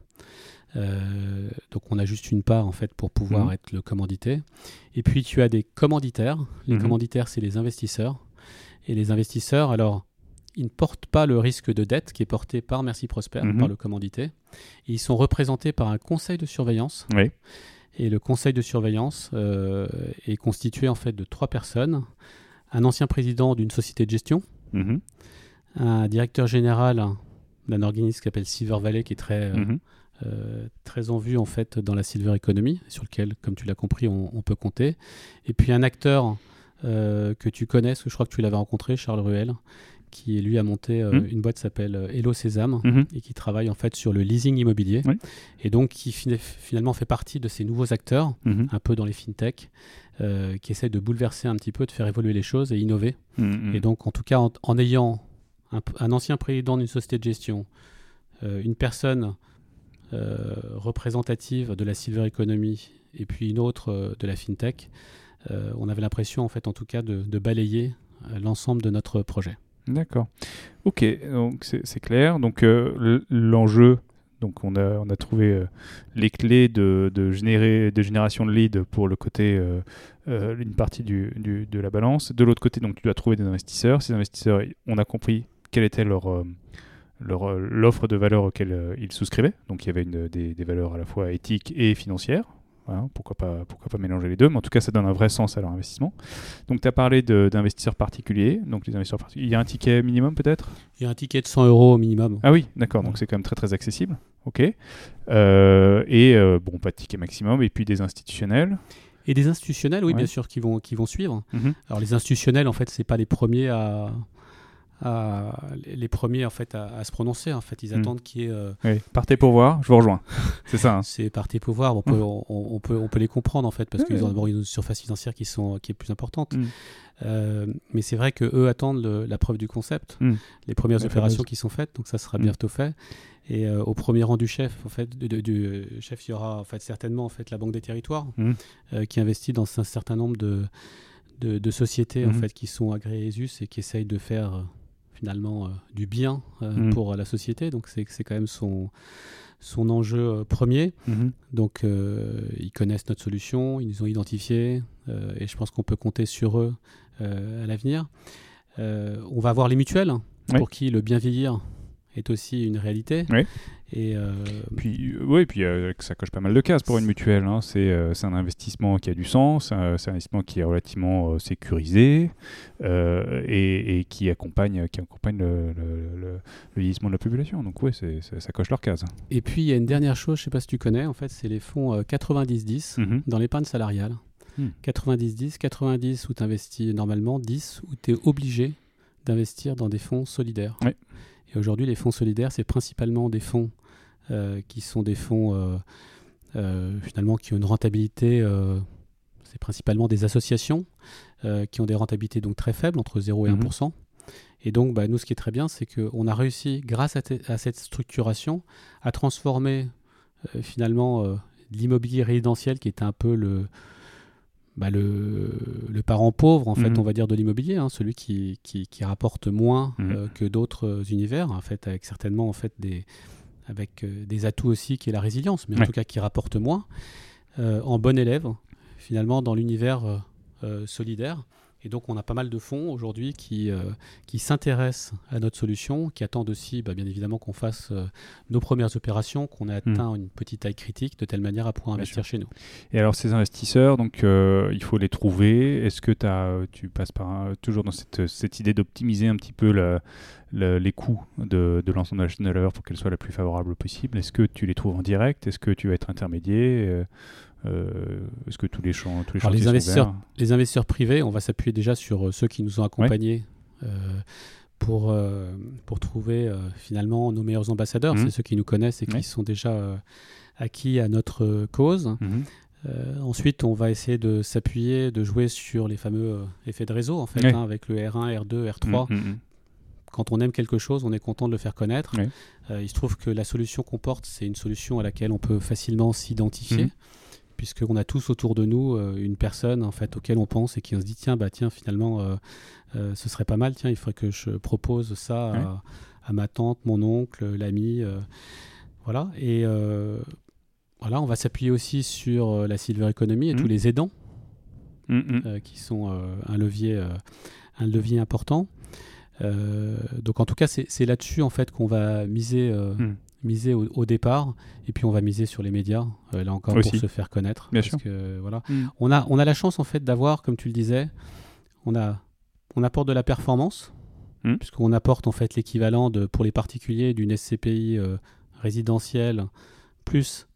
Speaker 2: Euh, donc on a juste une part en fait pour pouvoir mmh. être le commandité. Et puis tu as des commanditaires. Les mmh. commanditaires, c'est les investisseurs. Et les investisseurs, alors, ils ne portent pas le risque de dette qui est porté par Merci Prosper, mmh. par le commandité. Et ils sont représentés par un conseil de surveillance.
Speaker 1: Oui.
Speaker 2: Et le conseil de surveillance euh, est constitué en fait de trois personnes. Un ancien président d'une société de gestion, mmh. un directeur général d'un organisme qui s'appelle Silver Valley, qui est très... Euh, mmh. Euh, très en vue en fait dans la silver economy, sur lequel, comme tu l'as compris, on, on peut compter. Et puis un acteur euh, que tu connais, que je crois que tu l'avais rencontré, Charles Ruel, qui lui a monté euh, mmh. une boîte qui s'appelle Hello Sésame mmh. et qui travaille en fait sur le leasing immobilier. Oui. Et donc qui fin- finalement fait partie de ces nouveaux acteurs, mmh. un peu dans les fintech, euh, qui essaient de bouleverser un petit peu, de faire évoluer les choses et innover. Mmh. Et donc en tout cas en, en ayant un, un ancien président d'une société de gestion, euh, une personne Euh, représentative de la silver economy et puis une autre euh, de la fintech, euh, on avait l'impression en fait en tout cas de, de balayer euh, l'ensemble de notre projet.
Speaker 1: D'accord. Ok, donc c'est, c'est clair. Donc euh, l'enjeu, donc on a on a trouvé euh, les clés de, de générer de génération de leads pour le côté euh, euh, une partie du, du de la balance. De l'autre côté, donc tu dois trouver des investisseurs. Ces investisseurs, on a compris quelle était leur euh, Leur, l'offre de valeur auquel euh, ils souscrivaient. Donc il y avait une, des, des valeurs à la fois éthiques et financières. Voilà, pourquoi pas, pourquoi pas mélanger les deux, mais en tout cas ça donne un vrai sens à leur investissement. Donc tu as parlé de, d'investisseurs particuliers. Donc les investisseurs particuliers, il y a un ticket minimum peut-être ?
Speaker 2: Il y a un ticket de cent euros au minimum.
Speaker 1: Ah oui, d'accord, donc c'est quand même très très accessible. Ok. Euh, et euh, bon, pas de ticket maximum, et puis des institutionnels.
Speaker 2: Et des institutionnels, oui, ouais. bien sûr, qui vont, qui vont suivre. Mm-hmm. Alors les institutionnels, en fait, c'est pas les premiers à... À, les premiers en fait à, à se prononcer en fait ils mmh. attendent qu'il y ait euh...
Speaker 1: oui. partez pour voir, je vous rejoins, c'est ça hein.
Speaker 2: C'est partez pour voir, on peut, mmh. on, on peut on peut les comprendre en fait parce mmh. qu'ils ont d'abord une surface financière qui sont qui est plus importante mmh. euh, mais c'est vrai que eux attendent le, la preuve du concept, mmh. les premières la opérations fameuse. Qui sont faites, donc ça sera mmh. bientôt fait. Et euh, au premier rang du chef, en fait, du, du chef, il y aura en fait certainement en fait la Banque des Territoires mmh. euh, qui investit dans un certain nombre de de, de sociétés mmh. en fait qui sont agréées ESUS et qui essayent de faire euh, finalement euh, du bien euh, mmh. pour la société, donc c'est, c'est quand même son, son enjeu euh, premier. Mmh. Donc euh, ils connaissent notre solution, ils nous ont identifiés euh, et je pense qu'on peut compter sur eux euh, à l'avenir. Euh, on va avoir les mutuelles oui. pour qui le bien vieillir est aussi une réalité.
Speaker 1: Oui.
Speaker 2: Et euh...
Speaker 1: puis, euh, oui, puis euh, ça coche pas mal de cases pour une mutuelle. Hein. C'est, euh, c'est un investissement qui a du sens, un, c'est un investissement qui est relativement euh, sécurisé euh, et, et qui accompagne, qui accompagne le, le, le, le vieillissement de la population. Donc oui, c'est, c'est, ça coche leurs cases.
Speaker 2: Et puis il y a une dernière chose, je ne sais pas si tu connais, en fait, c'est les fonds euh, quatre-vingt-dix dix mm-hmm. dans l'épargne salariale. Mm. quatre-vingt-dix dix, quatre-vingt-dix où tu investis normalement, dix où tu es obligé d'investir dans des fonds solidaires. Oui. Et aujourd'hui, les fonds solidaires, c'est principalement des fonds euh, qui sont des fonds euh, euh, finalement qui ont une rentabilité, euh, c'est principalement des associations euh, qui ont des rentabilités donc très faibles, entre zéro et un pour cent. Mmh. Et donc, bah, nous, ce qui est très bien, c'est qu'on a réussi, grâce à, te, à cette structuration, à transformer euh, finalement euh, l'immobilier résidentiel qui était un peu le... Bah le, le parent pauvre, en fait, mmh. on va dire, de l'immobilier, hein, celui qui, qui, qui rapporte moins mmh. euh, que d'autres univers, en fait, avec certainement en fait, des, avec, euh, des atouts aussi qui est la résilience, mais ouais. en tout cas qui rapporte moins, euh, en bon élève, finalement, dans l'univers euh, euh, solidaire. Et donc, on a pas mal de fonds aujourd'hui qui, euh, qui s'intéressent à notre solution, qui attendent aussi, bah, bien évidemment, qu'on fasse euh, nos premières opérations, qu'on ait atteint mmh. une petite taille critique, de telle manière à pouvoir bien investir sûr. Chez nous.
Speaker 1: Et alors, ces investisseurs, donc, euh, il faut les trouver. Est-ce que t'as, tu passes par un, toujours dans cette, cette idée d'optimiser un petit peu la, la, les coûts de, de l'ensemble de la chaîne de la valeur pour qu'elle soit la plus favorable possible? Est-ce que tu les trouves en direct? Est-ce que tu vas être intermédiaire? euh, Est-ce que tous les, champs, tous les
Speaker 2: Alors,
Speaker 1: chantiers
Speaker 2: les investisseurs,
Speaker 1: sont verts?
Speaker 2: les investisseurs privés, on va s'appuyer déjà sur euh, ceux qui nous ont accompagnés ouais. euh, pour, euh, pour trouver euh, finalement nos meilleurs ambassadeurs. Mmh. C'est ceux qui nous connaissent et qui ouais. sont déjà euh, acquis à notre euh, cause. Mmh. Euh, ensuite, on va essayer de s'appuyer, de jouer sur les fameux euh, effets de réseau, en fait, ouais. hein, avec le R un, R deux, R trois. Mmh, mmh. Quand on aime quelque chose, on est content de le faire connaître. Ouais. Euh, il se trouve que la solution qu'on porte, c'est une solution à laquelle on peut facilement s'identifier, mmh. puisqu'on a tous autour de nous euh, une personne en fait, auquel on pense et qui on se dit tiens, bah, tiens finalement, euh, euh, ce serait pas mal, tiens, il faudrait que je propose ça ouais. à, à ma tante, mon oncle, l'ami. Euh, voilà. Et euh, voilà, on va s'appuyer aussi sur euh, la silver economy et mmh. tous les aidants, mmh. euh, qui sont euh, un, levier, euh, un levier important. Euh, donc en tout cas, c'est, c'est là-dessus en fait, qu'on va miser. Euh, mmh. miser au, au départ, et puis on va miser sur les médias, euh, là encore aussi. Pour se faire connaître.
Speaker 1: Bien
Speaker 2: parce
Speaker 1: sûr.
Speaker 2: Que, voilà. mm. on, a, on a la chance en fait d'avoir, comme tu le disais, on, a, on apporte de la performance, mm. puisqu'on apporte en fait l'équivalent de, pour les particuliers d'une S C P I euh, résidentielle, plus,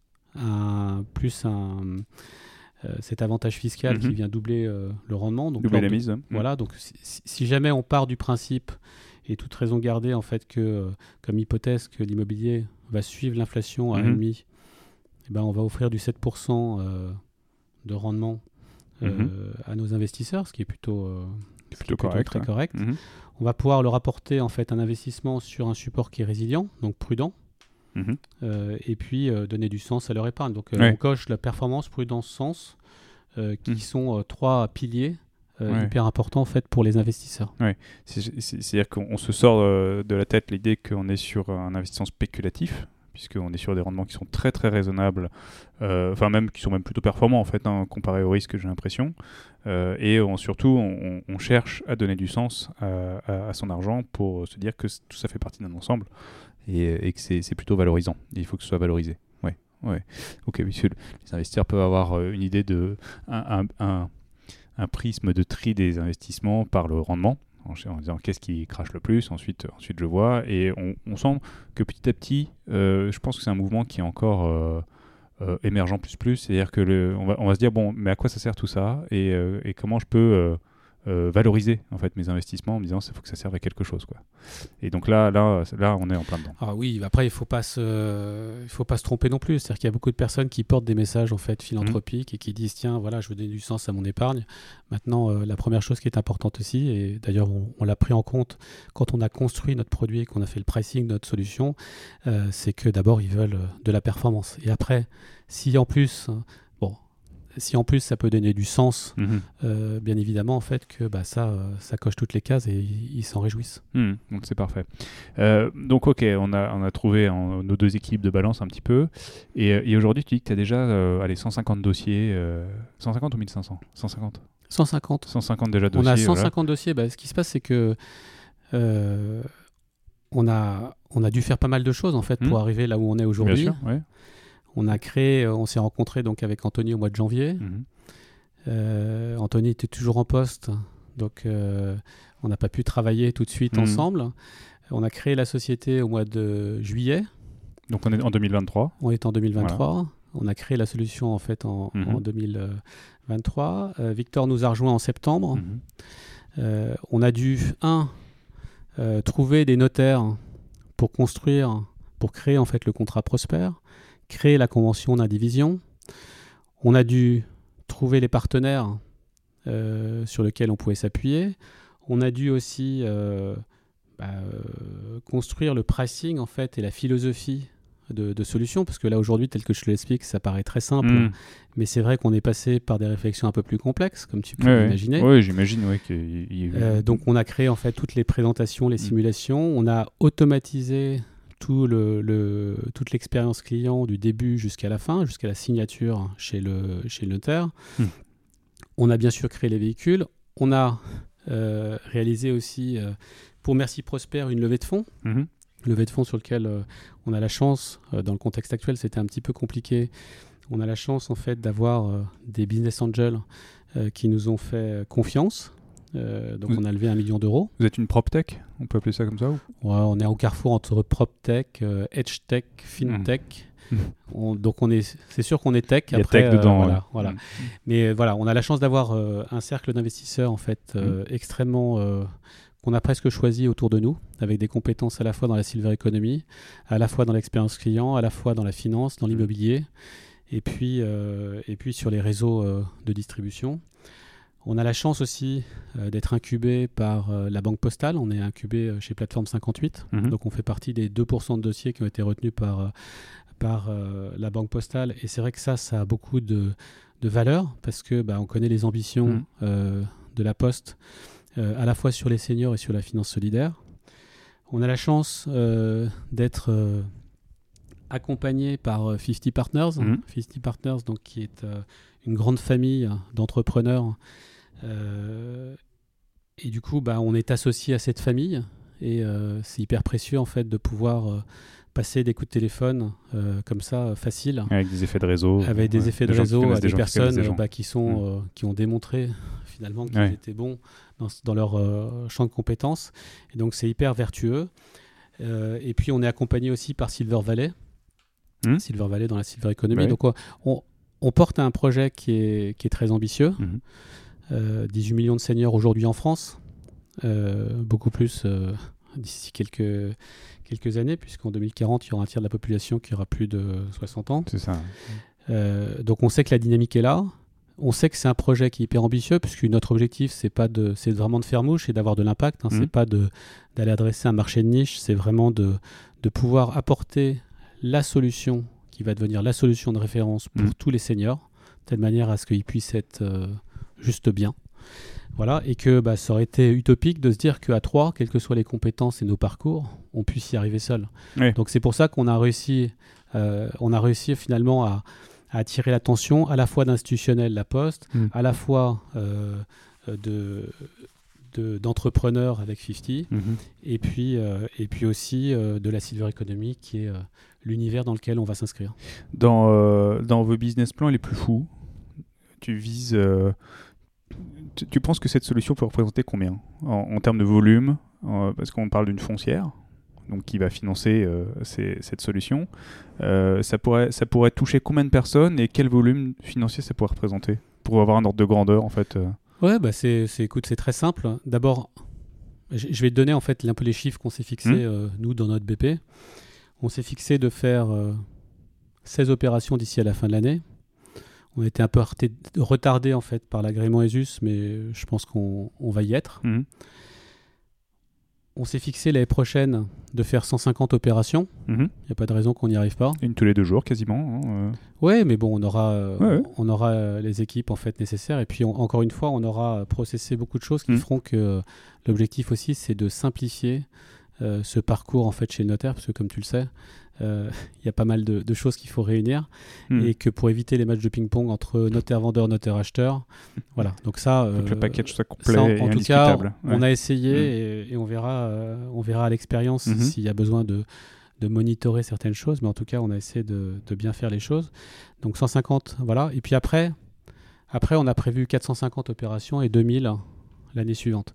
Speaker 2: un, plus un, euh, cet avantage fiscal mm-hmm. qui vient doubler euh, le rendement. Donc,
Speaker 1: doubler la mise.
Speaker 2: De, voilà, donc si, si jamais on part du principe, et toute raison gardée en fait que, euh, comme hypothèse, que l'immobilier va suivre l'inflation à mmh. un virgule cinq, eh ben, on va offrir du sept pour cent euh, de rendement euh, mmh. à nos investisseurs, ce qui est plutôt, euh,
Speaker 1: c'est plutôt, plutôt correct,
Speaker 2: très
Speaker 1: ouais.
Speaker 2: correct. Mmh. On va pouvoir leur apporter en fait un investissement sur un support qui est résilient, donc prudent, mmh. euh, et puis euh, donner du sens à leur épargne. Donc euh, ouais. on coche la performance, prudence, sens, euh, qui mmh. sont euh, trois piliers Euh, ouais. hyper important en fait pour les investisseurs.
Speaker 1: Ouais. C'est, c'est, c'est-à-dire qu'on se sort euh, de la tête l'idée qu'on est sur un investissement spéculatif, puisqu'on est sur des rendements qui sont très très raisonnables, euh, enfin même qui sont même plutôt performants en fait, hein, comparé au risque, j'ai l'impression. Euh, et on, surtout, on, on cherche à donner du sens à, à, à son argent pour se dire que tout ça fait partie d'un ensemble et, et que c'est, c'est plutôt valorisant. Il faut que ce soit valorisé. Ouais. Ouais. Ok, monsieur, les investisseurs peuvent avoir euh, une idée de un, un, un un prisme de tri des investissements par le rendement, en, en disant qu'est-ce qui crache le plus, ensuite, ensuite je vois, et on, on sent que petit à petit, euh, je pense que c'est un mouvement qui est encore euh, euh, émergent plus plus, c'est-à-dire que le, on, va, on va se dire, bon, mais à quoi ça sert tout ça, et, euh, et comment je peux euh, euh, valoriser en fait, mes investissements en me disant qu'il faut que ça serve à quelque chose, quoi. Et donc là, là, là, on est en plein dedans.
Speaker 2: Ah oui, après, il ne faut pas se, euh, il faut pas se tromper non plus. C'est-à-dire qu'il y a beaucoup de personnes qui portent des messages en fait, philanthropiques mmh. et qui disent, tiens, voilà, je veux donner du sens à mon épargne. Maintenant, euh, la première chose qui est importante aussi, et d'ailleurs, on, on l'a pris en compte quand on a construit notre produit et qu'on a fait le pricing de notre solution, euh, c'est que d'abord, ils veulent de la performance. Et après, si en plus... Bon, si en plus ça peut donner du sens, mmh. euh, bien évidemment en fait que bah, ça, ça coche toutes les cases et ils, ils s'en réjouissent.
Speaker 1: Mmh, donc c'est parfait. Euh, donc ok, on a, on a trouvé en, nos deux équipes de balance un petit peu. Et, et aujourd'hui tu dis que tu as déjà euh, allez, cent cinquante dossiers. Euh, cent cinquante ou mille cinq cents cent cinquante
Speaker 2: cent cinquante
Speaker 1: cent cinquante déjà dossiers.
Speaker 2: On a cent cinquante
Speaker 1: voilà.
Speaker 2: dossiers. Bah, ce qui se passe c'est que euh, on, a, on a dû faire pas mal de choses en fait, mmh. pour arriver là où on est aujourd'hui.
Speaker 1: Bien sûr, ouais.
Speaker 2: On a créé, on s'est rencontré donc avec Anthony au mois de janvier. Mmh. Euh, Anthony était toujours en poste, donc euh, on n'a pas pu travailler tout de suite mmh. ensemble. On a créé la société au mois de juillet.
Speaker 1: Donc on est en deux mille vingt-trois.
Speaker 2: On est en deux mille vingt-trois. Voilà. On a créé la solution en fait en, mmh. en deux mille vingt-trois. Euh, Victor nous a rejoint en septembre. Mmh. Euh, on a dû un euh, trouver des notaires pour construire, pour créer en fait le contrat Prosper. Créer la convention d'indivision. On a dû trouver les partenaires euh, sur lesquels on pouvait s'appuyer. On a dû aussi euh, bah, euh, construire le pricing en fait, et la philosophie de, de solution, parce que là aujourd'hui, tel que je te l'explique, ça paraît très simple, mmh. mais c'est vrai qu'on est passé par des réflexions un peu plus complexes, comme tu peux
Speaker 1: ouais,
Speaker 2: l'imaginer.
Speaker 1: Oui, j'imagine. Ouais, qu'il y...
Speaker 2: euh, donc on a créé en fait toutes les présentations, les mmh. simulations. On a automatisé Tout le, le, toute l'expérience client du début jusqu'à la fin, jusqu'à la signature chez le, chez le notaire. Mmh. On a bien sûr créé les véhicules. On a euh, réalisé aussi euh, pour Merci Prosper une levée de fonds. Mmh. Levée de fonds sur laquelle euh, on a la chance, euh, dans le contexte actuel, c'était un petit peu compliqué. On a la chance en fait d'avoir euh, des business angels euh, qui nous ont fait confiance. Euh, donc, vous, on a levé un million d'euros.
Speaker 1: Vous êtes une PropTech, on peut appeler ça comme ça ou...
Speaker 2: Ouais, on est au carrefour entre PropTech, euh, EdgeTech, FinTech. Mmh. On, donc on est, c'est sûr qu'on est tech.
Speaker 1: Il y a
Speaker 2: après,
Speaker 1: tech dedans.
Speaker 2: euh, voilà,
Speaker 1: ouais.
Speaker 2: voilà.
Speaker 1: Mm.
Speaker 2: Mais voilà, on a la chance d'avoir euh, un cercle d'investisseurs en fait euh, mm. extrêmement euh, qu'on a presque choisi autour de nous, avec des compétences à la fois dans la silver economy, à la fois dans l'expérience client, à la fois dans la finance, dans l'immobilier, et puis euh, et puis sur les réseaux euh, de distribution. On a la chance aussi euh, d'être incubé par euh, la Banque Postale. On est incubé euh, chez Plateforme cinquante-huit. Mm-hmm. Donc on fait partie des deux pour cent de dossiers qui ont été retenus par, euh, par euh, la Banque Postale. Et c'est vrai que ça, ça a beaucoup de, de valeur parce que bah, on connaît les ambitions mm-hmm. euh, de la Poste euh, à la fois sur les seniors et sur la finance solidaire. On a la chance euh, d'être euh, accompagné par euh, cinquante Partners. Mm-hmm. cinquante Partners, donc, qui est euh, une grande famille d'entrepreneurs. Euh, et du coup, bah, on est associé à cette famille et euh, c'est hyper précieux en fait de pouvoir euh, passer des coups de téléphone euh, comme ça, euh, facile.
Speaker 1: Avec des effets de réseau.
Speaker 2: Avec des
Speaker 1: ouais,
Speaker 2: effets
Speaker 1: des
Speaker 2: de réseau, à des,
Speaker 1: des
Speaker 2: personnes
Speaker 1: des
Speaker 2: bah, qui, sont, mmh. euh, qui ont démontré finalement qu'ils ouais. étaient bons dans, dans leur euh, champ de compétences. Et donc c'est hyper vertueux. Euh, et puis on est accompagné aussi par Silver Valley. Mmh. Silver Valley dans la Silver Economy. Ouais. Donc on, on, on porte un projet qui est, qui est très ambitieux. Mmh. Euh, dix-huit millions de seniors aujourd'hui en France, euh, beaucoup plus euh, d'ici quelques, quelques années, puisqu'en deux mille quarante, il y aura un tiers de la population qui aura plus de soixante ans.
Speaker 1: C'est ça.
Speaker 2: Euh, donc on sait que la dynamique est là. On sait que c'est un projet qui est hyper ambitieux, puisque notre objectif, c'est pas de, c'est vraiment de faire mouche et d'avoir de l'impact. Hein. Mmh. C'est pas de, d'aller adresser un marché de niche, c'est vraiment de, de pouvoir apporter la solution qui va devenir la solution de référence pour mmh. tous les seniors, de telle manière à ce qu'ils puissent être euh, juste bien. Voilà, et que bah, ça aurait été utopique de se dire qu'à trois, quelles que soient les compétences et nos parcours, on puisse y arriver seul. Oui. Donc c'est pour ça qu'on a réussi, euh, on a réussi finalement à, à attirer l'attention à la fois d'institutionnels, la Poste, mmh. à la fois euh, de, de, d'entrepreneurs avec cinquante, mmh. et, puis, euh, et puis aussi euh, de la Silver Economy qui est euh, l'univers dans lequel on va s'inscrire.
Speaker 1: Dans, euh, dans vos business plans les plus fous, tu vises... Euh... Tu, tu penses que cette solution peut représenter combien en, en termes de volume euh, parce qu'on parle d'une foncière donc qui va financer euh, ces, cette solution. Euh, ça, pourrait, ça pourrait toucher combien de personnes et quel volume financier ça pourrait représenter pour avoir un ordre de grandeur en fait euh...
Speaker 2: Ouais, bah c'est, c'est, écoute, c'est très simple. D'abord, je vais te donner en fait un peu les chiffres qu'on s'est fixés, mmh. euh, nous, dans notre B P. On s'est fixé de faire euh, seize opérations d'ici à la fin de l'année. On a été un peu retardé en fait par l'agrément E S U S, mais je pense qu'on on va y être. Mmh. On s'est fixé l'année prochaine de faire cent cinquante opérations. Il mmh. n'y a pas de raison qu'on n'y arrive pas.
Speaker 1: Une tous les deux jours quasiment. Hein, euh...
Speaker 2: Oui, mais bon, on aura, euh,
Speaker 1: ouais, ouais.
Speaker 2: on aura euh, les équipes en fait nécessaires. Et puis on, encore une fois, on aura processé beaucoup de choses qui mmh. feront que euh, l'objectif aussi, c'est de simplifier euh, ce parcours en fait chez le notaire, parce que comme tu le sais, il euh, y a pas mal de, de choses qu'il faut réunir mmh. et que pour éviter les matchs de ping-pong entre notaire-vendeur, notaire-acheteur, voilà. Donc ça,
Speaker 1: euh, que le package soit complet
Speaker 2: ça, en,
Speaker 1: et
Speaker 2: en tout cas,
Speaker 1: ouais.
Speaker 2: on a essayé mmh. et, et on verra, euh, on verra à l'expérience mmh. s'il y a besoin de, de monitorer certaines choses, mais en tout cas, on a essayé de, de bien faire les choses. Donc cent cinquante, voilà. Et puis après, après, on a prévu quatre cent cinquante opérations et deux mille l'année suivante.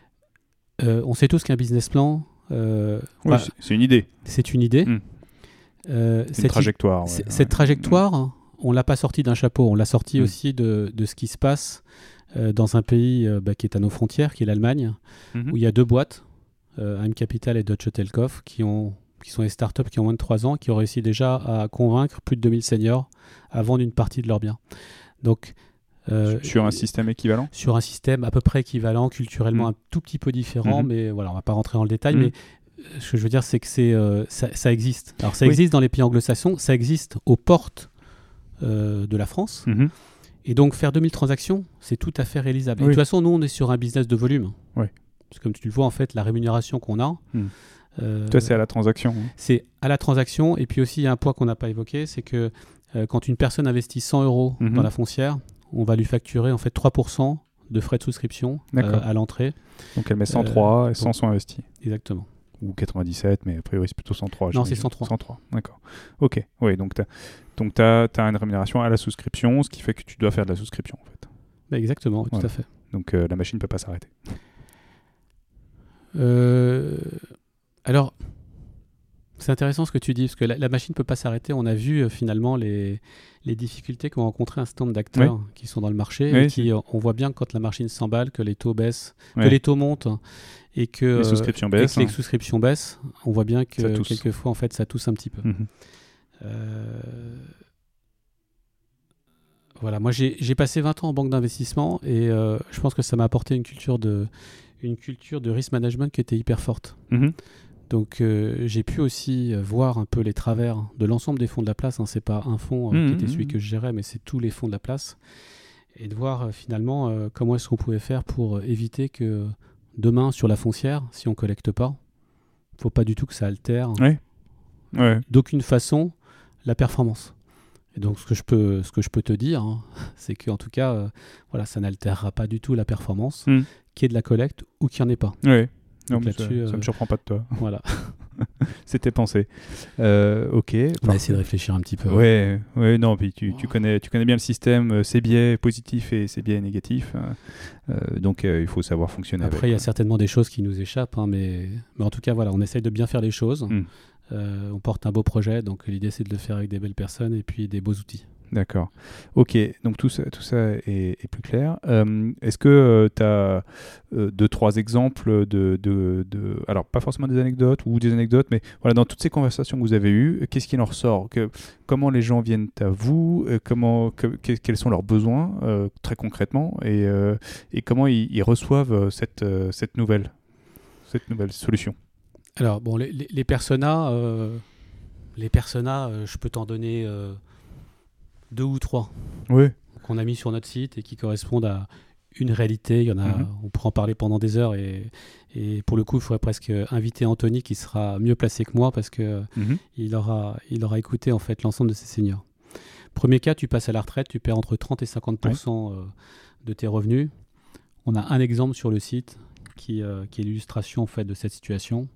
Speaker 2: Euh, on sait tous qu'un business plan, euh,
Speaker 1: oui, bah, c'est, c'est une idée.
Speaker 2: C'est une idée. Mmh.
Speaker 1: Euh, c'est cette une trajectoire.
Speaker 2: Ouais,
Speaker 1: ouais.
Speaker 2: Cette trajectoire, mmh. on ne l'a pas sortie d'un chapeau, on l'a sortie mmh. aussi de, de ce qui se passe euh, dans un pays euh, bah, qui est à nos frontières, qui est l'Allemagne, mmh. où il y a deux boîtes, euh, Heim Capital et Deutsche Telekom, qui, ont, qui sont des startups qui ont moins de trois ans, qui ont réussi déjà à convaincre plus de deux mille seniors à vendre une partie de leurs biens. Donc,
Speaker 1: euh, sur un système équivalent
Speaker 2: Sur un système à peu près équivalent, culturellement mmh. un tout petit peu différent, mmh. mais voilà, on ne va pas rentrer dans le détail, mmh. mais ce que je veux dire, c'est que c'est, euh, ça, ça existe. Alors, ça oui. existe dans les pays anglo-saxons, ça existe aux portes euh, de la France. Mm-hmm. Et donc, faire deux mille transactions, c'est tout à fait réalisable. Oui. Et de toute façon, nous, on est sur un business de volume.
Speaker 1: Oui.
Speaker 2: Parce que comme tu le vois, en fait, la rémunération qu'on a...
Speaker 1: Mm. Euh, Toi, c'est à la transaction. Hein.
Speaker 2: C'est à la transaction. Et puis aussi, il y a un point qu'on n'a pas évoqué, c'est que euh, quand une personne investit cent euros mm-hmm. dans la foncière, on va lui facturer en fait trois pour cent de frais de souscription euh, à l'entrée.
Speaker 1: Donc, elle met cent trois euh, et cent donc, sont investis.
Speaker 2: Exactement.
Speaker 1: Ou quatre-vingt-dix-sept, mais a priori c'est plutôt cent trois.
Speaker 2: Non, c'est cent trois.
Speaker 1: cent trois, d'accord. Ok, oui, donc tu as une rémunération à la souscription, ce qui fait que tu dois faire de la souscription en fait.
Speaker 2: Bah exactement, oui,
Speaker 1: voilà.
Speaker 2: Tout à fait.
Speaker 1: Donc euh, la machine ne peut pas s'arrêter.
Speaker 2: Euh, alors, C'est intéressant ce que tu dis, parce que la, la machine ne peut pas s'arrêter. On a vu euh, finalement les, les difficultés qu'ont rencontré un certain nombre d'acteurs oui. qui sont dans le marché. Oui, et qui, euh, on voit bien quand la machine s'emballe, que les taux baissent, oui. que les taux montent et que,
Speaker 1: les souscriptions,
Speaker 2: euh,
Speaker 1: baissent,
Speaker 2: et que
Speaker 1: hein.
Speaker 2: les souscriptions baissent. On voit bien que quelquefois, en fait, ça tousse un petit peu.
Speaker 1: Mm-hmm.
Speaker 2: Euh... Voilà, moi j'ai, j'ai passé vingt ans en banque d'investissement et euh, je pense que ça m'a apporté une culture de, une culture de risk management qui était hyper forte.
Speaker 1: Mm-hmm.
Speaker 2: Donc euh, j'ai pu aussi voir un peu les travers de l'ensemble des fonds de la place. Hein. C'est pas un fonds euh, mmh, qui était celui que je gérais, mais c'est tous les fonds de la place. Et de voir euh, finalement euh, comment est-ce qu'on pouvait faire pour éviter que demain, sur la foncière, si on ne collecte pas, il ne faut pas du tout que ça altère
Speaker 1: oui. ouais.
Speaker 2: d'aucune façon la performance. Et donc ce que je peux, ce que je peux te dire, hein, c'est qu'en tout cas, euh, voilà, ça n'altérera pas du tout la performance, mmh. qu'il y ait de la collecte ou qu'il n'y en ait pas.
Speaker 1: Oui. Non, mais ça ne euh... me surprend pas de toi.
Speaker 2: Voilà.
Speaker 1: C'était pensé. Euh, ok.
Speaker 2: On a essayé de réfléchir un petit peu.
Speaker 1: Ouais, ouais, non, puis tu, tu, connais, tu connais bien le système, ses biais positifs et ses biais négatifs. Euh, donc euh, il faut savoir fonctionner.
Speaker 2: Après, il y a
Speaker 1: quoi.
Speaker 2: certainement des choses qui nous échappent, hein, mais, mais en tout cas, voilà, on essaye de bien faire les choses. Mm. Euh, on porte un beau projet, donc l'idée c'est de le faire avec des belles personnes et puis des beaux outils.
Speaker 1: D'accord. Ok, donc tout ça, tout ça est, est plus clair. Euh, est-ce que euh, tu as euh, deux, trois exemples de, de, de... Alors, pas forcément des anecdotes ou des anecdotes, mais voilà, dans toutes ces conversations que vous avez eues, qu'est-ce qui en ressort que, comment les gens viennent à vous euh, comment, que, que, quels sont leurs besoins, euh, très concrètement, et, euh, et comment ils, ils reçoivent cette, euh, cette, nouvelle, cette nouvelle solution?
Speaker 2: Alors, bon, les, les, les personas, euh, les personas euh, je peux t'en donner... Euh, deux ou trois
Speaker 1: oui.
Speaker 2: qu'on a mis sur notre site et qui correspondent à une réalité. Il y en a, mm-hmm. on pourrait en parler pendant des heures et, et pour le coup, il faudrait presque inviter Anthony qui sera mieux placé que moi parce que mm-hmm. il aura, il aura écouté en fait l'ensemble de ces seniors. Premier cas, tu passes à la retraite, tu perds entre trente et cinquante pour cent ouais. de tes revenus. On a un exemple sur le site qui, euh, qui est l'illustration en fait de cette situation.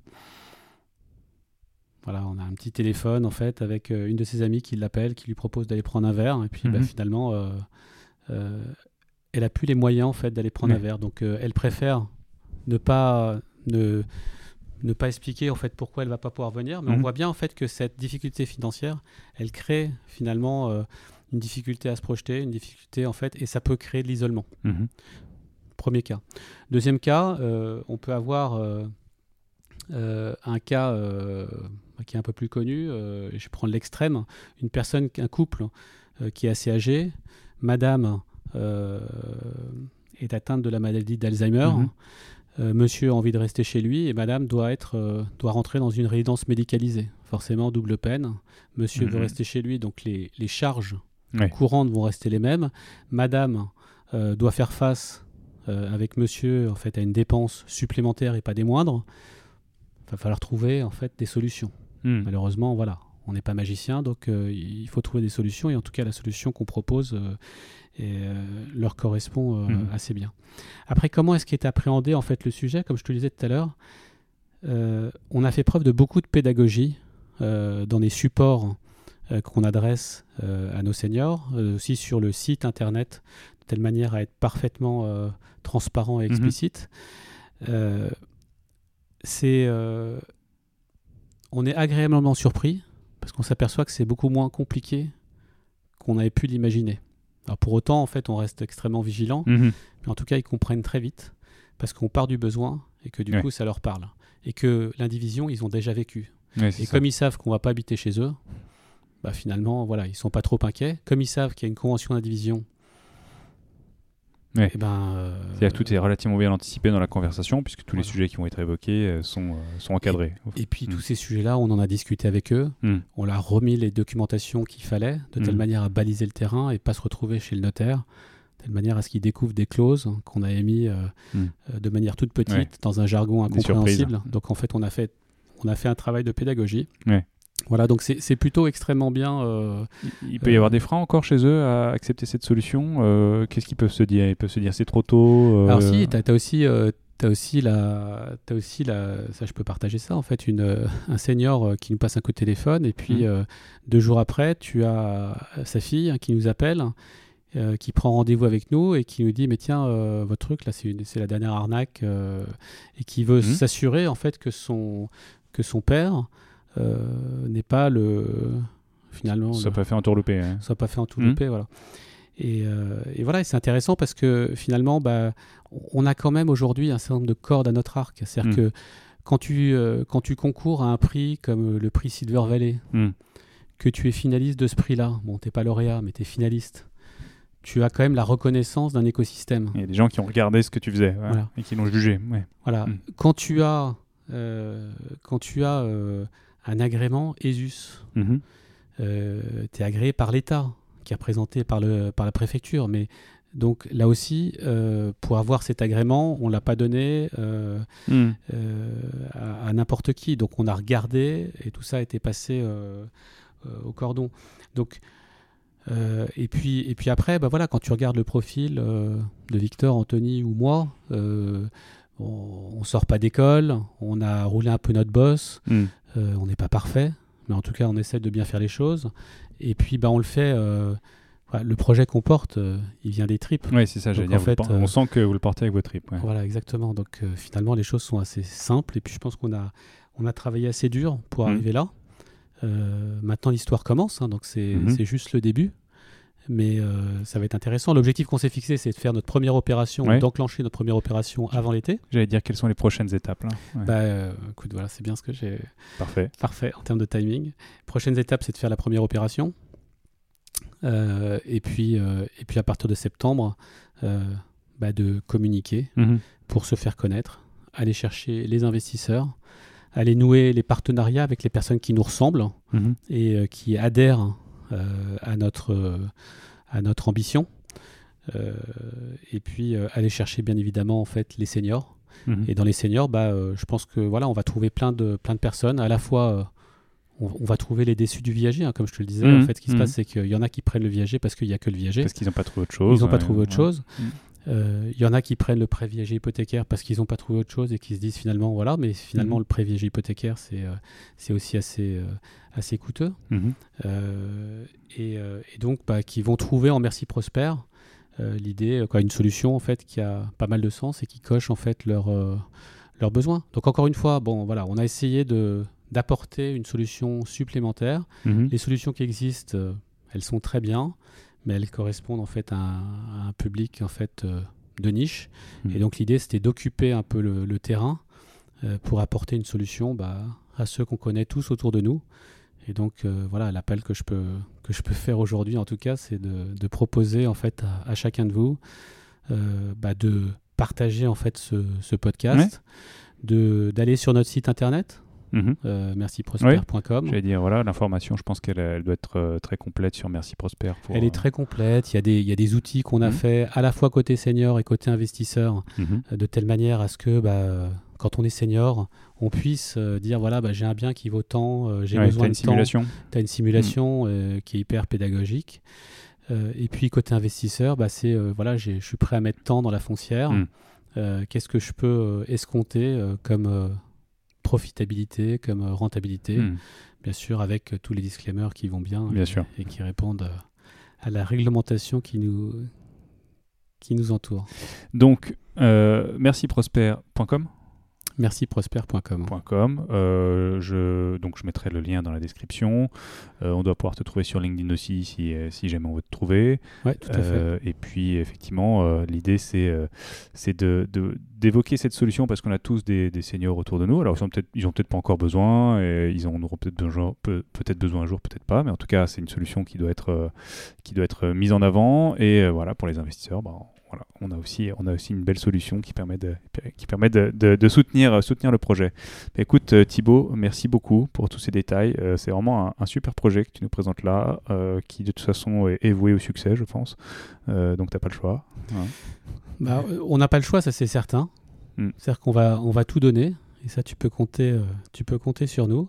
Speaker 2: Voilà, on a un petit téléphone en fait avec euh, une de ses amies qui l'appelle, qui lui propose d'aller prendre un verre et puis mm-hmm. bah, finalement euh, euh, elle a plus les moyens en fait d'aller prendre mm-hmm. un verre, donc euh, elle préfère ne pas ne, ne pas expliquer en fait pourquoi elle va pas pouvoir venir, mais mm-hmm. on voit bien en fait que cette difficulté financière, elle crée finalement euh, une difficulté à se projeter, une difficulté en fait, et ça peut créer de l'isolement. Mm-hmm. Premier cas. Deuxième cas, euh, on peut avoir euh, euh, un cas euh, qui est un peu plus connu, euh, je prends l'extrême, une personne, un couple euh, qui est assez âgé, madame euh, est atteinte de la maladie d'Alzheimer, mmh. euh, monsieur a envie de rester chez lui et madame doit, être, euh, doit rentrer dans une résidence médicalisée, forcément double peine, monsieur mmh. veut rester chez lui, donc les, les charges ouais. courantes vont rester les mêmes, madame euh, doit faire face euh, avec monsieur en fait, à une dépense supplémentaire et pas des moindres. Il va falloir trouver en fait, des solutions. Mmh. Malheureusement, voilà, on n'est pas magicien, donc euh, il faut trouver des solutions. Et en tout cas, la solution qu'on propose euh, et, euh, leur correspond euh, mmh. assez bien. Après, comment est-ce qu'est appréhendé en fait, le sujet? Comme je te le disais tout à l'heure, euh, on a fait preuve de beaucoup de pédagogie euh, dans les supports euh, qu'on adresse euh, à nos seniors, euh, aussi sur le site internet, de telle manière à être parfaitement euh, transparent et explicite. Mmh. Euh, c'est... Euh, on est agréablement surpris parce qu'on s'aperçoit que c'est beaucoup moins compliqué qu'on avait pu l'imaginer. Alors pour autant, en fait, on reste extrêmement vigilant, mmh. mais en tout cas, ils comprennent très vite parce qu'on part du besoin et que du ouais. coup, ça leur parle. Et que l'indivision, ils ont déjà vécu. Ouais, et ça. Comme ils savent qu'on ne va pas habiter chez eux, bah finalement, voilà, ils ne sont pas trop inquiets. Comme ils savent qu'il y a une convention d'indivision,
Speaker 1: ouais.
Speaker 2: et ben, euh,
Speaker 1: c'est-à-dire que tout est relativement bien anticipé dans la conversation puisque tous voilà. les sujets qui vont être évoqués euh, sont, euh, sont encadrés.
Speaker 2: Et, et puis
Speaker 1: mmh.
Speaker 2: tous ces sujets-là, on en a discuté avec eux, mmh. on leur a remis les documentations qu'il fallait, de telle mmh. manière à baliser le terrain et pas se retrouver chez le notaire, de telle manière à ce qu'ils découvrent des clauses qu'on a émises euh, mmh. euh, de manière toute petite, ouais. dans un jargon incompréhensible. Donc en fait, on a fait, on a fait un travail de pédagogie. Ouais. Voilà, donc c'est, c'est plutôt extrêmement bien. Euh,
Speaker 1: il peut y euh, avoir des freins encore chez eux à accepter cette solution. Euh, qu'est-ce qu'ils peuvent se dire? Ils peuvent se dire c'est trop tôt. Euh...
Speaker 2: Alors si, tu as aussi, euh, t'as aussi, la, t'as aussi la, ça je peux partager ça en fait, une, euh, un senior euh, qui nous passe un coup de téléphone et puis mmh. euh, deux jours après, tu as sa fille hein, qui nous appelle, euh, qui prend rendez-vous avec nous et qui nous dit mais tiens, euh, votre truc là, c'est, une, c'est la dernière arnaque euh, et qui veut mmh. s'assurer en fait que son, que son père euh, n'est pas le finalement.
Speaker 1: Ça
Speaker 2: le,
Speaker 1: pas fait un tour loupé. Hein.
Speaker 2: Ça pas fait un tour
Speaker 1: Mmh.
Speaker 2: loupé, voilà. Et, euh, et voilà, et c'est intéressant parce que finalement, bah, on a quand même aujourd'hui un certain nombre de cordes à notre arc. C'est-à-dire
Speaker 1: Mmh.
Speaker 2: que quand tu, euh, quand tu concours à un prix comme le prix Silver Valley,
Speaker 1: Mmh.
Speaker 2: que tu es finaliste de ce prix-là, bon, tu n'es pas lauréat, mais tu es finaliste, tu as quand même la reconnaissance d'un écosystème.
Speaker 1: Il y a des gens qui ont regardé ce que tu faisais ouais,
Speaker 2: Voilà.
Speaker 1: et qui l'ont jugé. Ouais.
Speaker 2: Voilà.
Speaker 1: Mmh.
Speaker 2: Quand tu as, euh, quand tu as euh, un agrément E S U S,
Speaker 1: Mmh.
Speaker 2: euh, tu es agréé par l'État, qui est représenté par, le, par la préfecture, mais donc là aussi, euh, pour avoir cet agrément, on ne l'a pas donné euh,
Speaker 1: Mmh.
Speaker 2: euh, à, à n'importe qui. Donc on a regardé et tout ça a été passé euh, euh, au cordon. Donc, euh, et, puis, et puis après, bah voilà, quand tu regardes le profil euh, de Victor, Anthony ou moi, euh, on ne sort pas d'école, on a roulé un peu notre boss,
Speaker 1: Mmh.
Speaker 2: euh, on n'est pas parfait, mais en tout cas on essaie de bien faire les choses. Et puis bah, on le fait... Euh, le projet qu'on porte, euh, il vient des tripes.
Speaker 1: Oui, c'est ça, j'allais dire.
Speaker 2: En fait,
Speaker 1: on
Speaker 2: euh,
Speaker 1: sent que vous le portez avec vos tripes. Ouais.
Speaker 2: Voilà, exactement. Donc euh, finalement, les choses sont assez simples. Et puis je pense qu'on a, on a travaillé assez dur pour
Speaker 1: mmh.
Speaker 2: arriver là. Euh, maintenant, l'histoire commence, hein, donc c'est,
Speaker 1: Mmh.
Speaker 2: c'est juste le début. Mais euh, ça va être intéressant. L'objectif qu'on s'est fixé, c'est de faire notre première opération,
Speaker 1: ouais.
Speaker 2: d'enclencher notre première opération avant l'été.
Speaker 1: J'allais dire quelles sont les prochaines étapes. Là. Ouais.
Speaker 2: Bah, euh, écoute, voilà, c'est bien ce que j'ai.
Speaker 1: Parfait.
Speaker 2: Parfait en termes de timing. Prochaines étapes, c'est de faire la première opération. Euh, et, puis, euh, et puis à partir de septembre, euh, bah de communiquer
Speaker 1: mmh.
Speaker 2: pour se faire connaître, aller chercher les investisseurs, aller nouer les partenariats avec les personnes qui nous ressemblent
Speaker 1: mmh.
Speaker 2: et euh, qui adhèrent euh, à, notre, euh, à notre ambition. Euh, et puis euh, aller chercher bien évidemment en fait, les seniors. Mmh. Et dans les seniors, bah, euh, je pense que voilà, on va trouver plein de, plein de personnes, à la fois... Euh, on va trouver les déçus du viager, hein, comme je te le disais. Mmh, en fait, ce qui mmh. se passe, c'est qu'il y en a qui prennent le viager parce qu'il n'y a que le viager.
Speaker 1: Parce qu'ils n'ont pas trouvé autre chose.
Speaker 2: Ils n'ont pas
Speaker 1: ouais,
Speaker 2: trouvé autre
Speaker 1: ouais.
Speaker 2: chose. Mmh. Euh, il y en a qui prennent le prêt viager hypothécaire parce qu'ils n'ont pas trouvé autre chose et qui se disent finalement, voilà, mais finalement, mmh. le prêt viager hypothécaire, c'est, euh, c'est aussi assez, euh, assez coûteux. Mmh. Euh, et, euh, et donc, bah, qui vont trouver en Merci Prosper euh, l'idée, quoi, une solution en fait, qui a pas mal de sens et qui coche en fait leurs euh, leurs besoins. Donc, encore une fois, bon, voilà, on a essayé de... d'apporter une solution supplémentaire. Mmh. Les solutions qui existent, euh, elles sont très bien, mais elles correspondent en fait à un, à un public en fait euh, de niche. Mmh. Et donc l'idée, c'était d'occuper un peu le, le terrain euh, pour apporter une solution bah, à ceux qu'on connaît tous autour de nous. Et donc euh, voilà, l'appel que je peux que je peux faire aujourd'hui, en tout cas, c'est de, de proposer en fait à, à chacun de vous euh, bah, de partager en fait ce, ce podcast, ouais. de d'aller sur notre site internet. Mmh. Euh, merci prosper point com.
Speaker 1: Oui, j'allais dire, voilà, l'information, je pense qu'elle elle doit être euh, très complète sur Merci Prosper. Pour,
Speaker 2: elle est très complète. Il y a des, il y a des outils qu'on a mmh. fait à la fois côté senior et côté investisseur, mmh. euh, de telle manière à ce que bah, quand on est senior, on puisse euh, dire voilà, bah, j'ai un bien qui vaut tant, euh, j'ai ouais, besoin de temps. Tu as une simulation mmh. euh, qui est hyper pédagogique. Euh, et puis côté investisseur, bah, c'est euh, voilà, j'ai, je suis prêt à mettre tant dans la foncière. Mmh. Euh, qu'est-ce que je peux euh, escompter euh, comme. Euh, profitabilité comme rentabilité, mmh. bien sûr avec tous les disclaimers qui vont bien,
Speaker 1: bien
Speaker 2: et,
Speaker 1: sûr.
Speaker 2: et qui répondent à la réglementation qui nous, qui nous entoure.
Speaker 1: Donc, euh, merci prosper point com
Speaker 2: merci prosper point com.
Speaker 1: .com. Euh, je, donc je mettrai le lien dans la description. Euh, on doit pouvoir te trouver sur LinkedIn aussi si, si jamais on veut te trouver.
Speaker 2: Oui, tout à
Speaker 1: euh,
Speaker 2: fait.
Speaker 1: Et puis effectivement, euh, l'idée c'est, euh, c'est de, de, d'évoquer cette solution parce qu'on a tous des, des seniors autour de nous. Alors ils n'ont peut-être, ils ont peut-être pas encore besoin, et ils en auront peut-être besoin, peut, peut-être besoin un jour, peut-être pas. Mais en tout cas, c'est une solution qui doit être, euh, qui doit être mise en avant. Et euh, voilà, pour les investisseurs, bah, voilà, on a aussi, on a aussi une belle solution qui permet de, qui permet de, de, de soutenir, soutenir le projet. Mais écoute Thibaut, merci beaucoup pour tous ces détails. Euh, c'est vraiment un, un super projet que tu nous présentes là, euh, qui de toute façon est, est voué au succès, je pense. Euh, donc t'as pas le choix. Ouais.
Speaker 2: Bah, on n'a pas le choix, ça c'est certain. Mm. C'est-à-dire qu'on va, on va tout donner, et ça tu peux compter, euh, tu peux compter sur nous.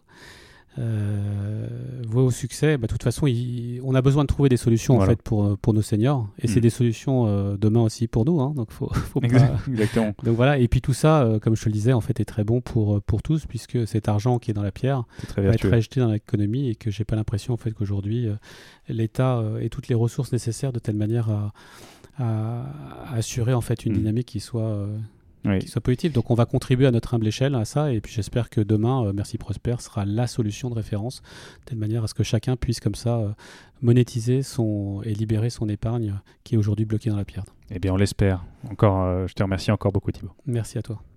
Speaker 2: Euh, voué au succès, bah, de toute façon, il, on a besoin de trouver des solutions voilà. en fait, pour, pour nos seniors. Et mm. c'est des solutions euh, demain aussi pour nous. Hein, donc faut, faut
Speaker 1: exact,
Speaker 2: pas...
Speaker 1: Exactement.
Speaker 2: Donc, voilà. Et puis tout ça, euh, comme je te le disais, en fait, est très bon pour, pour tous, puisque cet argent qui est dans la pierre va être rejeté dans l'économie et que je n'ai pas l'impression en fait, qu'aujourd'hui, euh, l'État euh, ait toutes les ressources nécessaires de telle manière à, à, à assurer en fait, une mm. dynamique qui soit... Euh,
Speaker 1: oui.
Speaker 2: qui soit positif. Donc on va contribuer à notre humble échelle à ça, et puis j'espère que demain, euh, Merci Prosper sera la solution de référence, de telle manière à ce que chacun puisse comme ça euh, monétiser son, et libérer son épargne qui est aujourd'hui bloquée dans la pierre.
Speaker 1: Eh bien, on l'espère. Encore, euh, je te remercie encore beaucoup, Thibaut.
Speaker 2: Merci à toi.